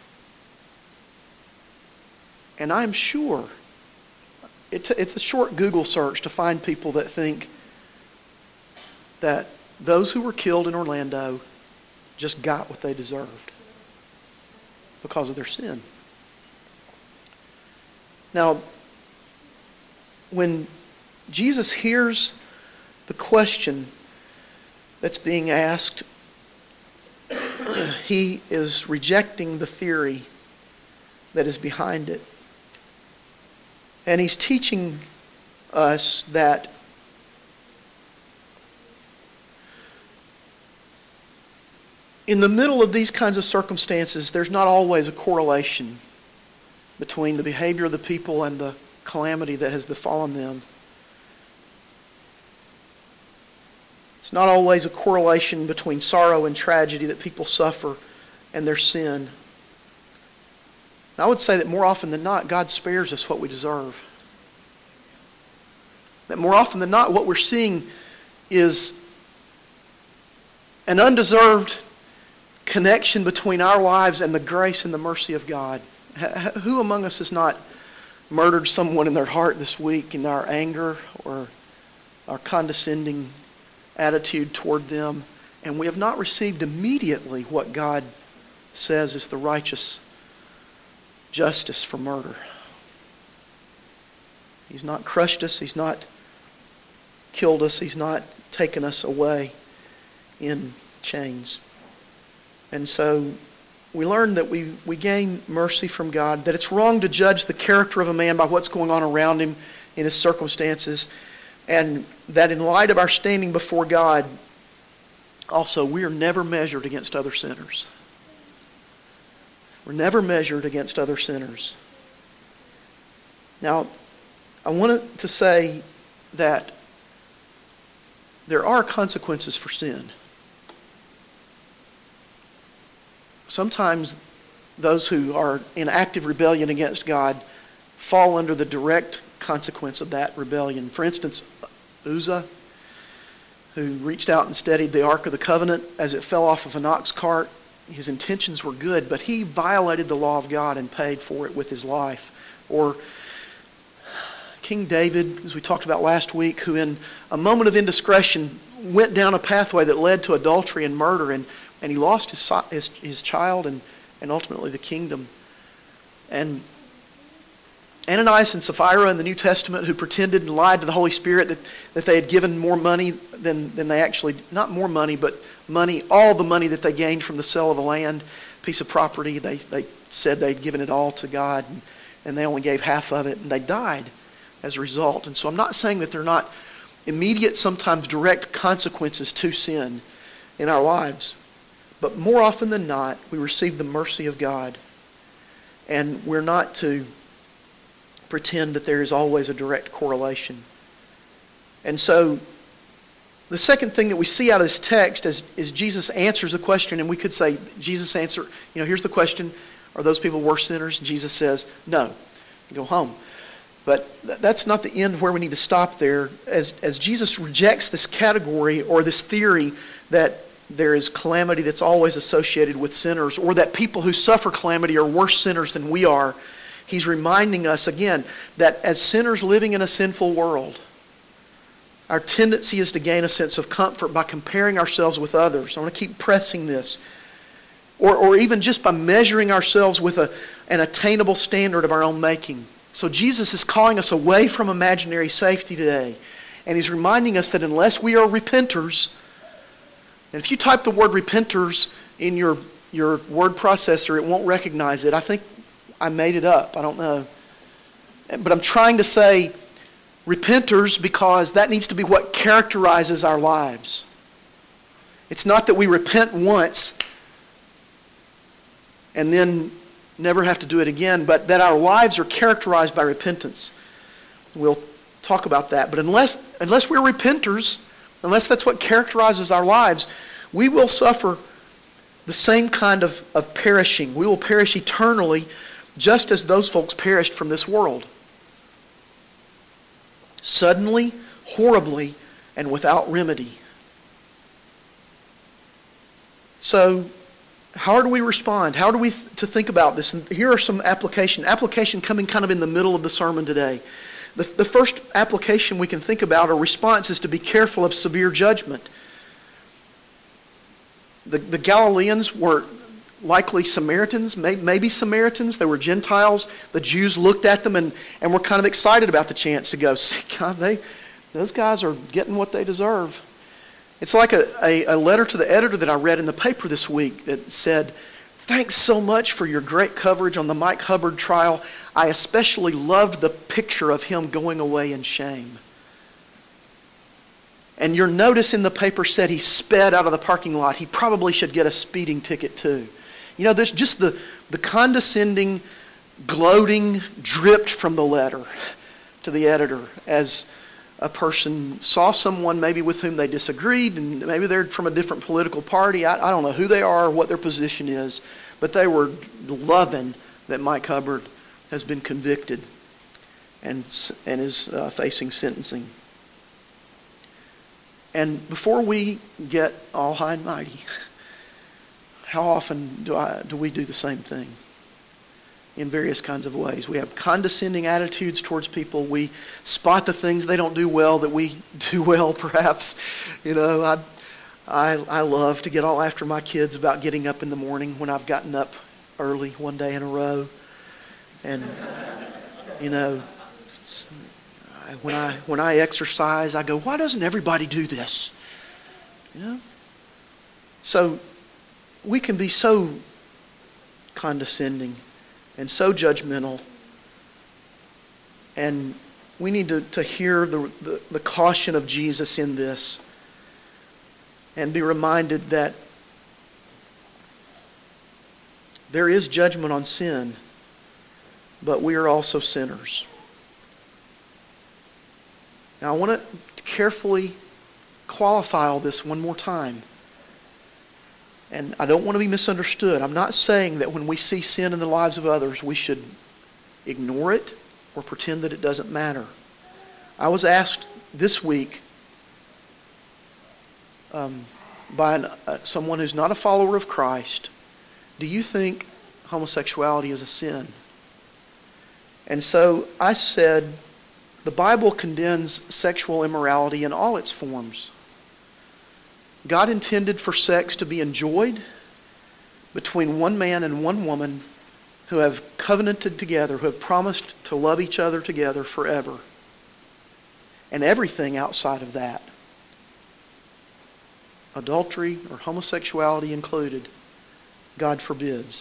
And I'm sure, it's a, it's a short Google search to find people that think that those who were killed in Orlando just got what they deserved because of their sin. Now, when Jesus hears the question that's being asked, he is rejecting the theory that is behind it. And he's teaching us that in the middle of these kinds of circumstances, there's not always a correlation between the behavior of the people and the calamity that has befallen them. It's not always a correlation between sorrow and tragedy that people suffer and their sin. And I would say that more often than not, God spares us what we deserve. That more often than not, what we're seeing is an undeserved connection between our lives and the grace and the mercy of God. Who among us has not murdered someone in their heart this week in our anger or our condescending attitude toward them, and we have not received immediately what God says is the righteous justice for murder. He's not crushed us. He's not killed us. He's not taken us away in chains. And so we learn that we, we gain mercy from God, that it's wrong to judge the character of a man by what's going on around him in his circumstances, and that in light of our standing before God, also we are never measured against other sinners. We're never measured against other sinners. Now, I wanted to say that there are consequences for sin. Sometimes those who are in active rebellion against God fall under the direct consequence of that rebellion. For instance, Uzzah, who reached out and steadied the Ark of the Covenant as it fell off of an ox cart. His intentions were good, but he violated the law of God and paid for it with his life. Or King David, as we talked about last week, who in a moment of indiscretion went down a pathway that led to adultery and murder, and, and he lost his, his, his child and, and ultimately the kingdom. And Ananias and Sapphira in the New Testament, who pretended and lied to the Holy Spirit that, that they had given more money than, than they actually, not more money, but money, all the money that they gained from the sale of a land, piece of property. They, they said they'd given it all to God, and, and they only gave half of it, and they died as a result. And so I'm not saying that they're not immediate, sometimes direct consequences to sin in our lives. But more often than not, we receive the mercy of God. And we're not to pretend that there is always a direct correlation. And so the second thing that we see out of this text is, is Jesus answers the question, and we could say, Jesus answer, you know, here's the question, are those people worse sinners? Jesus says, no, go home. But th- that's not the end where we need to stop there. As, as Jesus rejects this category or this theory that there is calamity that's always associated with sinners, or that people who suffer calamity are worse sinners than we are, he's reminding us again that as sinners living in a sinful world, our tendency is to gain a sense of comfort by comparing ourselves with others. I want to keep pressing this. Or, or even just by measuring ourselves with a, an attainable standard of our own making. So Jesus is calling us away from imaginary safety today. And he's reminding us that unless we are repenters, and if you type the word repenters in your, your word processor, it won't recognize it. I think I made it up. I don't know. But I'm trying to say repenters because that needs to be what characterizes our lives. It's not that we repent once and then never have to do it again, but that our lives are characterized by repentance. We'll talk about that. But unless, unless we're repenters, unless that's what characterizes our lives, we will suffer the same kind of, of perishing. We will perish eternally just as those folks perished from this world. Suddenly, horribly, and without remedy. So, how do we respond? How do we th- to think about this? And here are some application. Application coming kind of in the middle of the sermon today. The, the first application we can think about or response is to be careful of severe judgment. The, the Galileans were likely Samaritans, may, maybe Samaritans. They were Gentiles. The Jews looked at them and, and were kind of excited about the chance to go, see, God, they, those guys are getting what they deserve. It's like a, a, a letter to the editor that I read in the paper this week that said, thanks so much for your great coverage on the Mike Hubbard trial. I especially loved the picture of him going away in shame. And your notice in the paper said he sped out of the parking lot. He probably should get a speeding ticket too. You know, there's just the, the condescending, gloating dripped from the letter to the editor as a person saw someone maybe with whom they disagreed, and maybe they're from a different political party. I, I don't know who they are or what their position is, but they were loving that Mike Hubbard has been convicted and, and is uh, facing sentencing. And before we get all high and mighty, how often do I do we do the same thing? in various kinds of ways. We have condescending attitudes towards people. We spot the things they don't do well that we do well, perhaps. You know, I, I, I love to get all after my kids about getting up in the morning when I've gotten up early one day in a row. And, you know, when I when I exercise, I go, why doesn't everybody do this? You know? So we can be so condescending and so judgmental. And we need to, to hear the, the, the caution of Jesus in this and be reminded that there is judgment on sin, but we are also sinners. Now I want to carefully qualify all this one more time. And I don't want to be misunderstood. I'm not saying that when we see sin in the lives of others, we should ignore it or pretend that it doesn't matter. I was asked this week um, by an, uh, someone who's not a follower of Christ, do you think homosexuality is a sin? And so I said, the Bible condemns sexual immorality in all its forms. God intended for sex to be enjoyed between one man and one woman who have covenanted together, who have promised to love each other together forever. And everything outside of that, adultery or homosexuality included, God forbids.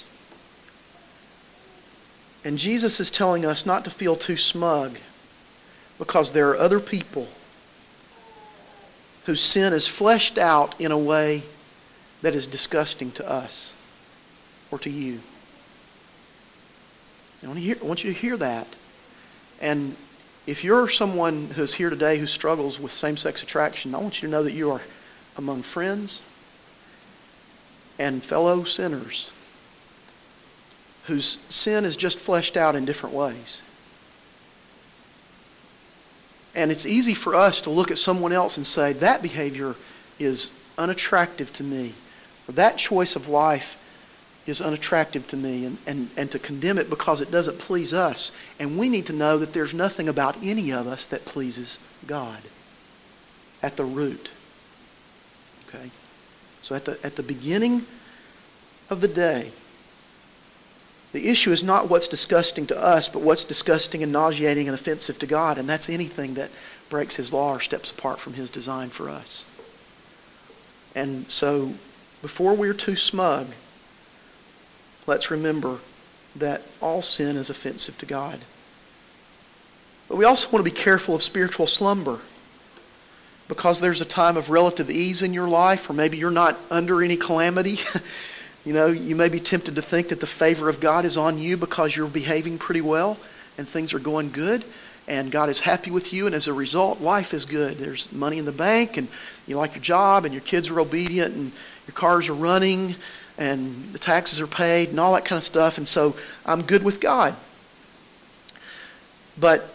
And Jesus is telling us not to feel too smug because there are other people whose sin is fleshed out in a way that is disgusting to us or to you. I want, to hear, I want you to hear that. And if you're someone who's here today who struggles with same-sex attraction, I want you to know that you are among friends and fellow sinners whose sin is just fleshed out in different ways. And it's easy for us to look at someone else and say, that behavior is unattractive to me, or that choice of life is unattractive to me, and, and, and to condemn it because it doesn't please us. And we need to know that there's nothing about any of us that pleases God at the root. Okay? So at the, at the beginning of the day, the issue is not what's disgusting to us, but what's disgusting and nauseating and offensive to God, and that's anything that breaks His law or steps apart from His design for us. And so, before we're too smug, let's remember that all sin is offensive to God. But we also want to be careful of spiritual slumber, because there's a time of relative ease in your life, or maybe you're not under any calamity. You know, you may be tempted to think that the favor of God is on you because you're behaving pretty well and things are going good and God is happy with you, and as a result, life is good. There's money in the bank and you like your job and your kids are obedient and your cars are running and the taxes are paid and all that kind of stuff, and so I'm good with God. But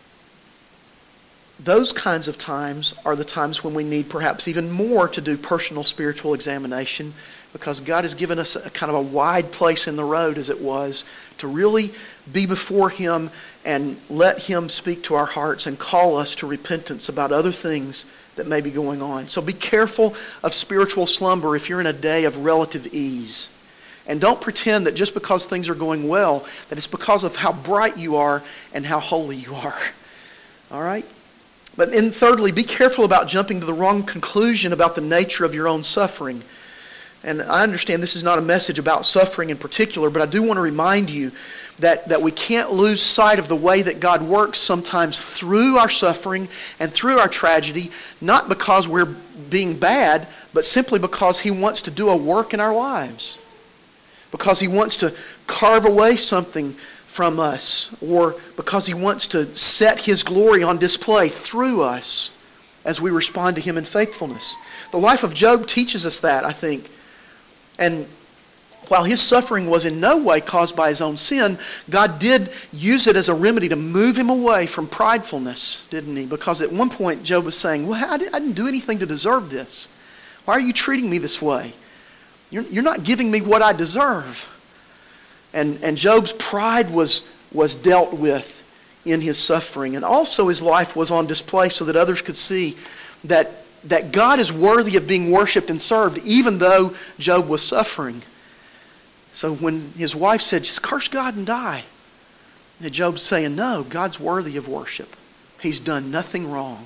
those kinds of times are the times when we need perhaps even more to do personal spiritual examination, because God has given us a kind of a wide place in the road, as it was, to really be before Him and let Him speak to our hearts and call us to repentance about other things that may be going on. So be careful of spiritual slumber if you're in a day of relative ease. And don't pretend that just because things are going well, that it's because of how bright you are and how holy you are. All right? But then thirdly, be careful about jumping to the wrong conclusion about the nature of your own suffering. And I understand this is not a message about suffering in particular, but I do want to remind you that, that we can't lose sight of the way that God works sometimes through our suffering and through our tragedy, not because we're being bad, but simply because He wants to do a work in our lives. Because He wants to carve away something from us, or because He wants to set His glory on display through us as we respond to Him in faithfulness. The life of Job teaches us that, I think. And while his suffering was in no way caused by his own sin, God did use it as a remedy to move him away from pridefulness, didn't He? Because at one point Job was saying, well, I didn't do anything to deserve this. Why are you treating me this way? You're, you're not giving me what I deserve. And, and Job's pride was, was dealt with in his suffering. And also his life was on display so that others could see that, that God is worthy of being worshipped and served, even though Job was suffering. So when his wife said, just curse God and die, and Job's saying, no, God's worthy of worship. He's done nothing wrong.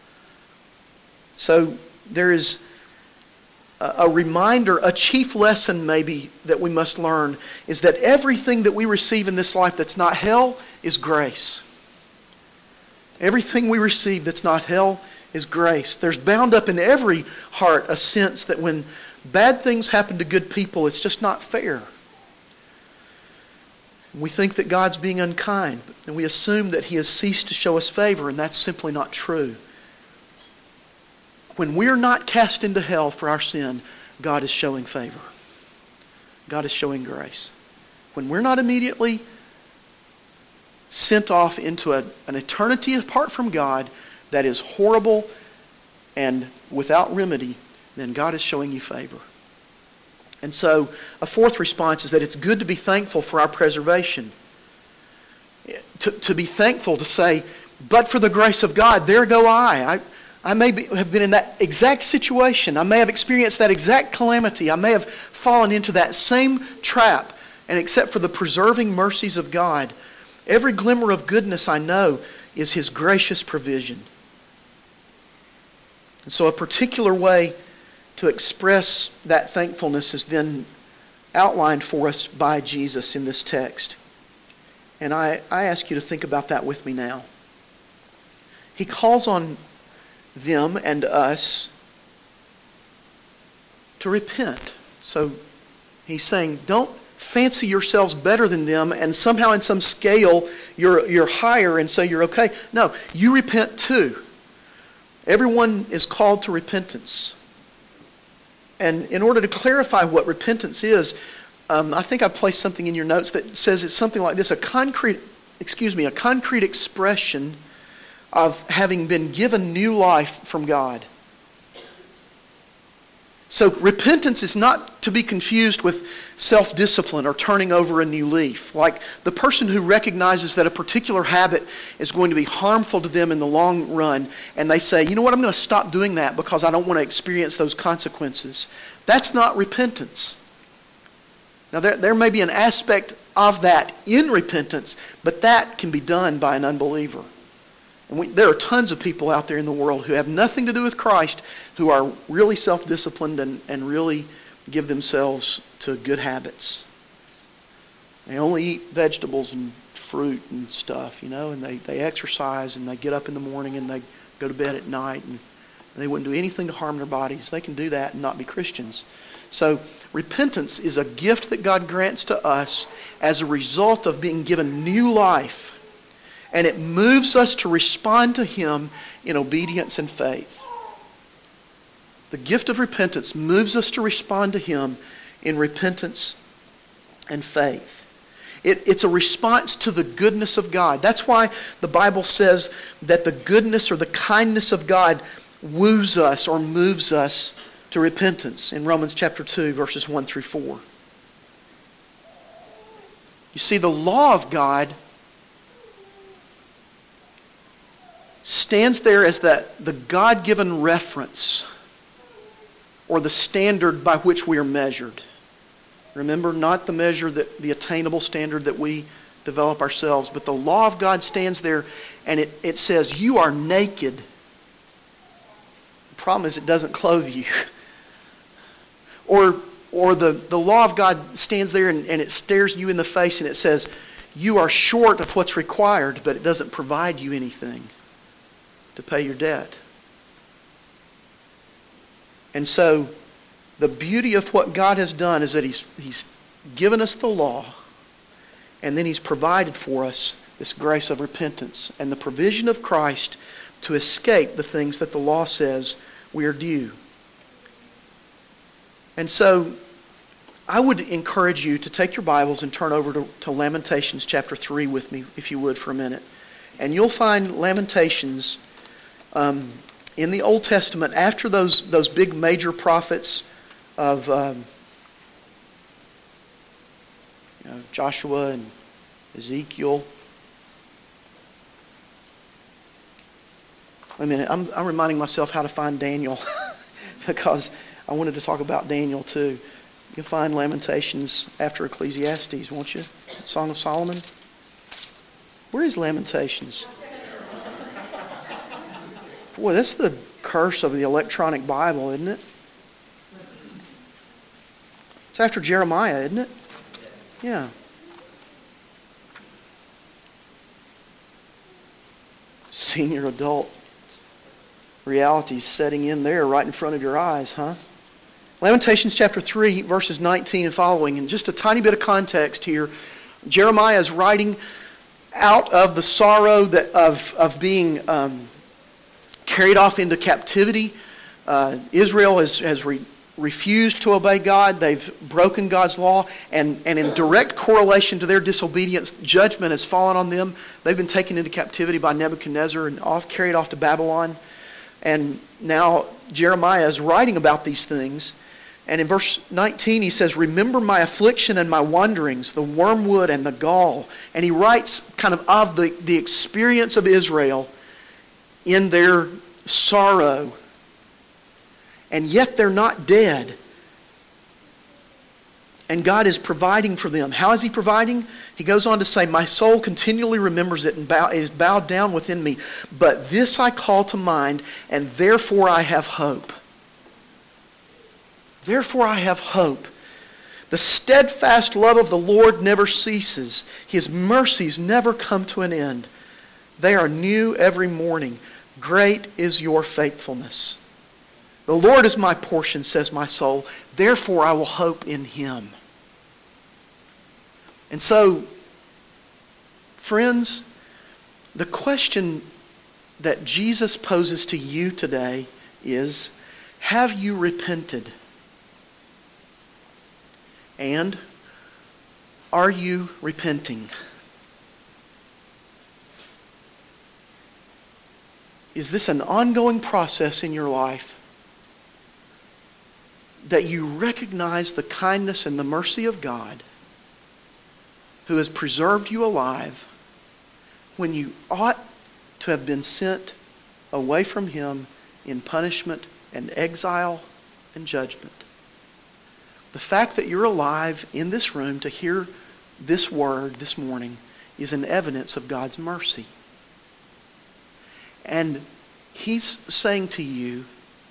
So there is a, a reminder, a chief lesson maybe that we must learn is that everything that we receive in this life that's not hell is grace. Everything we receive that's not hell is grace. There's bound up in every heart a sense that when bad things happen to good people, it's just not fair. We think that God's being unkind, and we assume that He has ceased to show us favor, and that's simply not true. When we're not cast into hell for our sin, God is showing favor. God is showing grace. When we're not immediately sent off into a, an eternity apart from God that is horrible and without remedy, then God is showing you favor. And so a fourth response is that it's good to be thankful for our preservation. To, to be thankful, to say, but for the grace of God, there go I. I, I may be, have been in that exact situation. I may have experienced that exact calamity. I may have fallen into that same trap. And except for the preserving mercies of God, every glimmer of goodness I know is His gracious provision. And so a particular way to express that thankfulness is then outlined for us by Jesus in this text. And I, I ask you to think about that with me now. He calls on them and us to repent. So he's saying, don't fancy yourselves better than them and somehow in some scale you're, you're higher and so you're okay. No, you repent too. Everyone is called to repentance. And in order to clarify what repentance is, um, I think I've placed something in your notes that says it's something like this, a concrete, excuse me, a concrete expression of having been given new life from God. So repentance is not to be confused with self-discipline or turning over a new leaf. Like the person who recognizes that a particular habit is going to be harmful to them in the long run, and they say, you know what, I'm going to stop doing that because I don't want to experience those consequences. That's not repentance. Now there, there may be an aspect of that in repentance, but that can be done by an unbeliever. And we, there are tons of people out there in the world who have nothing to do with Christ who are really self-disciplined and, and really give themselves to good habits. They only eat vegetables and fruit and stuff, you know, and they, they exercise and they get up in the morning and they go to bed at night and they wouldn't do anything to harm their bodies. They can do that and not be Christians. So repentance is a gift that God grants to us as a result of being given new life. And it moves us to respond to Him in obedience and faith. The gift of repentance moves us to respond to Him in repentance and faith. It, it's a response to the goodness of God. That's why the Bible says that the goodness or the kindness of God woos us or moves us to repentance in Romans chapter two, verses one through four. You see, the law of God stands there as the, the God-given reference or the standard by which we are measured. Remember, not the measure, that the attainable standard that we develop ourselves, but the law of God stands there and it, it says, you are naked. The problem is it doesn't clothe you. or or the, the law of God stands there and, and it stares you in the face and it says, you are short of what's required, but it doesn't provide you anything to pay your debt. And so the beauty of what God has done is that He's, he's given us the law and then He's provided for us this grace of repentance and the provision of Christ to escape the things that the law says we are due. And so I would encourage you to take your Bibles and turn over to, to Lamentations chapter three with me, if you would, for a minute. And you'll find Lamentations Um, in the Old Testament, after those those big major prophets of um, you know, Joshua and Ezekiel. Wait a minute, I'm, I'm reminding myself how to find Daniel because I wanted to talk about Daniel too. You'll find Lamentations after Ecclesiastes, won't you? Song of Solomon. Where is Lamentations? Boy, that's the curse of the electronic Bible, isn't it? It's after Jeremiah, isn't it? Yeah. Senior adult reality's setting in there right in front of your eyes, huh? Lamentations chapter three, verses nineteen and following. And just a tiny bit of context here. Jeremiah is writing out of the sorrow that of, of being um, carried off into captivity. Uh, Israel has, has re, refused to obey God. They've broken God's law. And, and in direct correlation to their disobedience, judgment has fallen on them. They've been taken into captivity by Nebuchadnezzar and off, carried off to Babylon. And now Jeremiah is writing about these things. And in verse nineteen he says, "Remember my affliction and my wanderings, the wormwood and the gall." And he writes kind of of the, the experience of Israel in their sorrow. And yet they're not dead. And God is providing for them. How is He providing? He goes on to say, "My soul continually remembers it and bow, is bowed down within me. But this I call to mind, and therefore I have hope." Therefore I have hope. The steadfast love of the Lord never ceases. His mercies never come to an end. They are new every morning. Great is your faithfulness. The Lord is my portion, says my soul. Therefore I will hope in Him. And so, friends, the question that Jesus poses to you today is, have you repented? And are you repenting? Is this an ongoing process in your life that you recognize the kindness and the mercy of God who has preserved you alive when you ought to have been sent away from Him in punishment and exile and judgment? The fact that you're alive in this room to hear this word this morning is an evidence of God's mercy. And He's saying to you,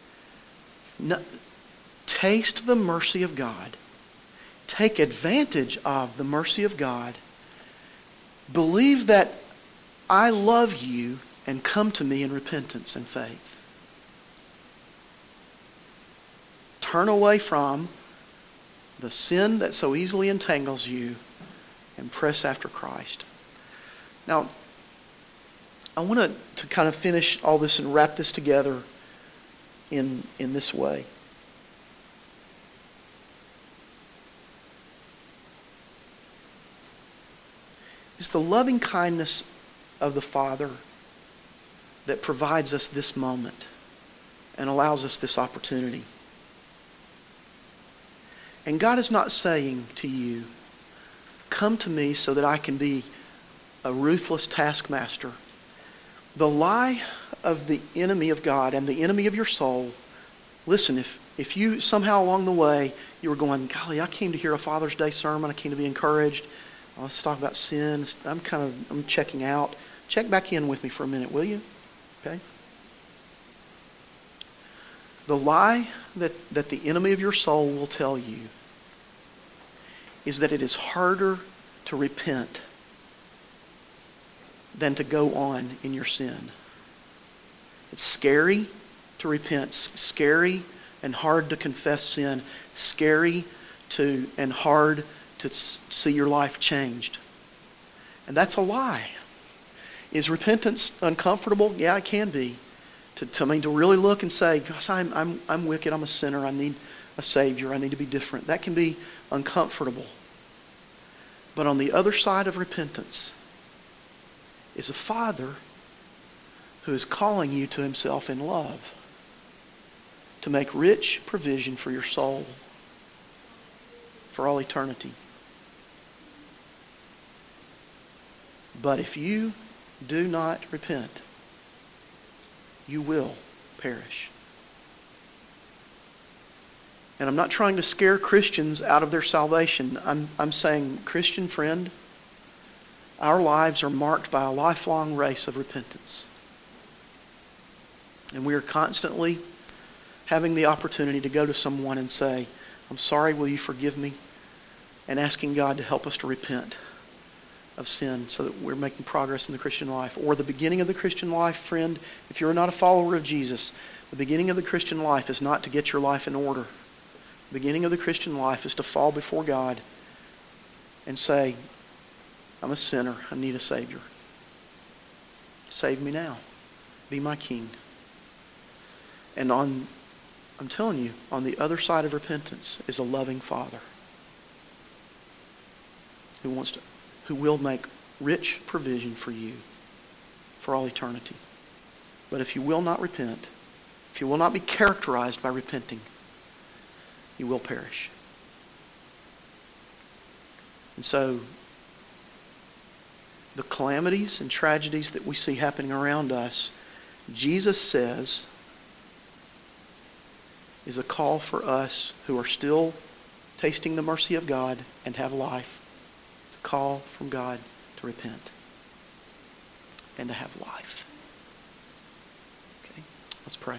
taste the mercy of God. Take advantage of the mercy of God. Believe that I love you and come to me in repentance and faith. Turn away from the sin that so easily entangles you and press after Christ. Now, I want to, to kind of finish all this and wrap this together in, in this way. It's the loving kindness of the Father that provides us this moment and allows us this opportunity. And God is not saying to you, come to me so that I can be a ruthless taskmaster. The lie of the enemy of God and the enemy of your soul, listen, if, if you somehow along the way, you were going, golly, I came to hear a Father's Day sermon, I came to be encouraged, oh, let's talk about sin, I'm kind of, I'm checking out. Check back in with me for a minute, will you? Okay? The lie that, that the enemy of your soul will tell you is that it is harder to repent than to go on in your sin. It's scary to repent, it's scary and hard to confess sin, scary to and hard to see your life changed. And that's a lie. Is repentance uncomfortable? Yeah, it can be. To, to, I mean, to really look and say, gosh, I'm, I'm, I'm wicked, I'm a sinner, I need a Savior, I need to be different. That can be uncomfortable. But on the other side of repentance is a Father who is calling you to Himself in love to make rich provision for your soul for all eternity. But if you do not repent, you will perish. And I'm not trying to scare Christians out of their salvation. I'm, I'm saying, Christian friend, our lives are marked by a lifelong race of repentance. And we are constantly having the opportunity to go to someone and say, I'm sorry, will you forgive me? And asking God to help us to repent of sin so that we're making progress in the Christian life. Or the beginning of the Christian life, friend, if you're not a follower of Jesus, the beginning of the Christian life is not to get your life in order. The beginning of the Christian life is to fall before God and say, I'm a sinner. I need a Savior. Save me now. Be my King. And on, I'm telling you, on the other side of repentance is a loving Father who wants to, who will make rich provision for you for all eternity. But if you will not repent, if you will not be characterized by repenting, you will perish. And so, the calamities and tragedies that we see happening around us, Jesus says, is a call for us who are still tasting the mercy of God and have life. It's a call from God to repent and to have life. Okay, let's pray.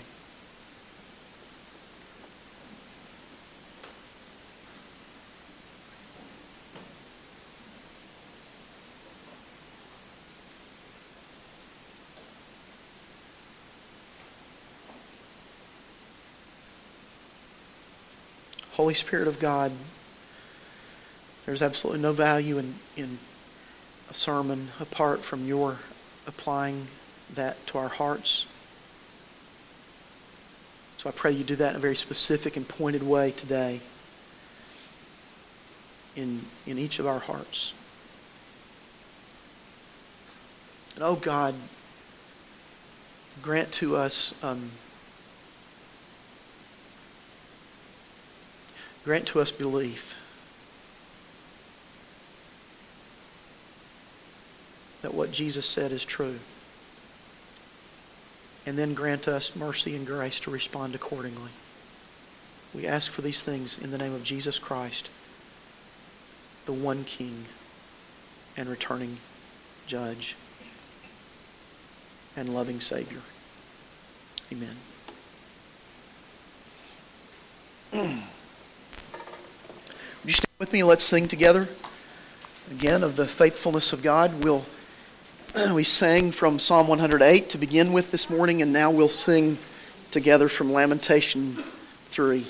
Holy Spirit of God, there's absolutely no value in, in a sermon apart from your applying that to our hearts. So I pray you do that in a very specific and pointed way today in, in each of our hearts. And oh God, grant to us um, grant to us belief that what Jesus said is true. And then grant us mercy and grace to respond accordingly. We ask for these things in the name of Jesus Christ, the one King and returning Judge and loving Savior. Amen. Would you stand with me? Let's sing together again of the faithfulness of God. We'll we sang from Psalm one hundred eight to begin with this morning, and now we'll sing together from Lamentation three.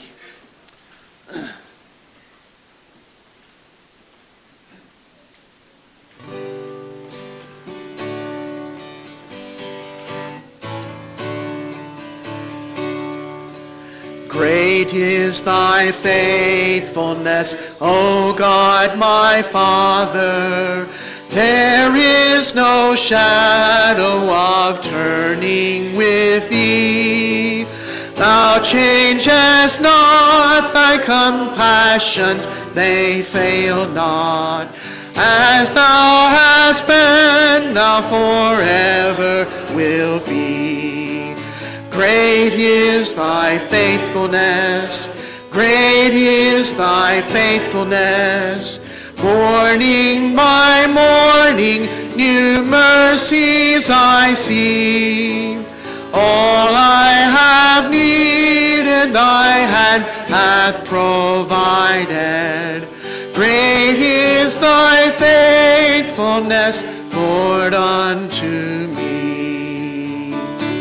Great is thy faithfulness, O God my Father. There is no shadow of turning with thee. Thou changest not, thy compassions, they fail not. As thou hast been, thou forever will be. Great is thy faithfulness, great is thy faithfulness. Morning by morning, new mercies I see. All I have needed, thy hand hath provided. Great is thy faithfulness, Lord, unto me.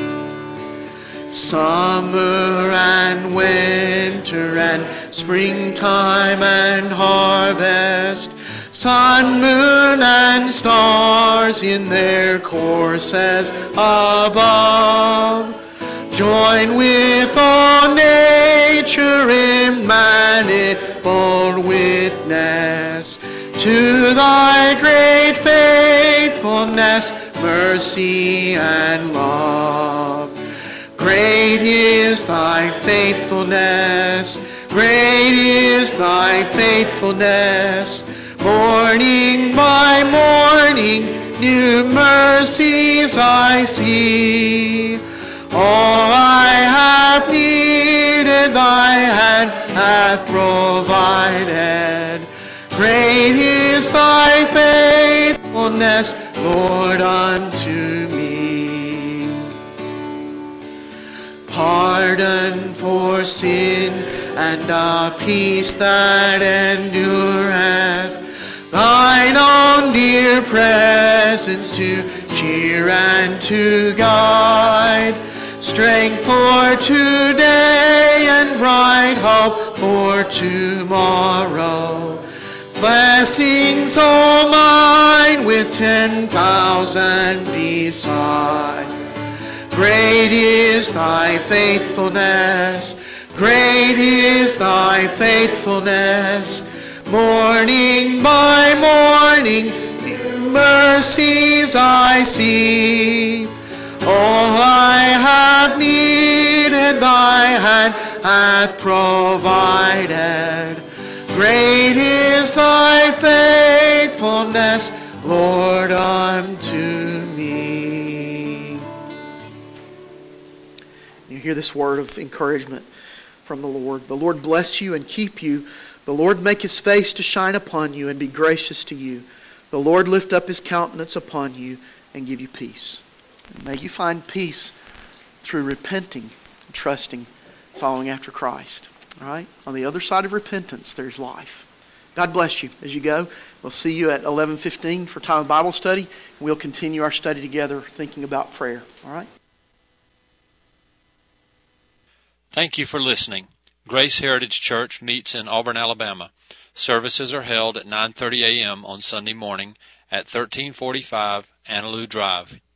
Summer and winter and springtime and harvest, sun, moon, and stars in their courses above, join with all nature in manifold witness to thy great faithfulness, mercy, and love. Great is thy faithfulness, great is thy faithfulness. Morning by morning, new mercies I see. All I have needed thy hand hath provided. Great is thy faithfulness, Lord, unto me. Pardon for sin and a peace that endureth, thine own dear presence to cheer and to guide, strength for today and bright hope for tomorrow. Blessings all mine with ten thousand beside. Great is thy faithfulness, great is thy faithfulness. Morning by morning, mercies I see. All I have needed, thy hand hath provided. Great is thy faithfulness, Lord, unto me. You hear this word of encouragement from the Lord. The Lord bless you and keep you. The Lord make his face to shine upon you and be gracious to you. The Lord lift up his countenance upon you and give you peace. And may you find peace through repenting, trusting, following after Christ. All right? On the other side of repentance, there's life. God bless you as you go. We'll see you at eleven fifteen for time of Bible study. We'll continue our study together thinking about prayer. All right? Thank you for listening. Grace Heritage Church meets in Auburn, Alabama. Services are held at nine thirty a.m. on Sunday morning at thirteen forty-five Annaloo Drive.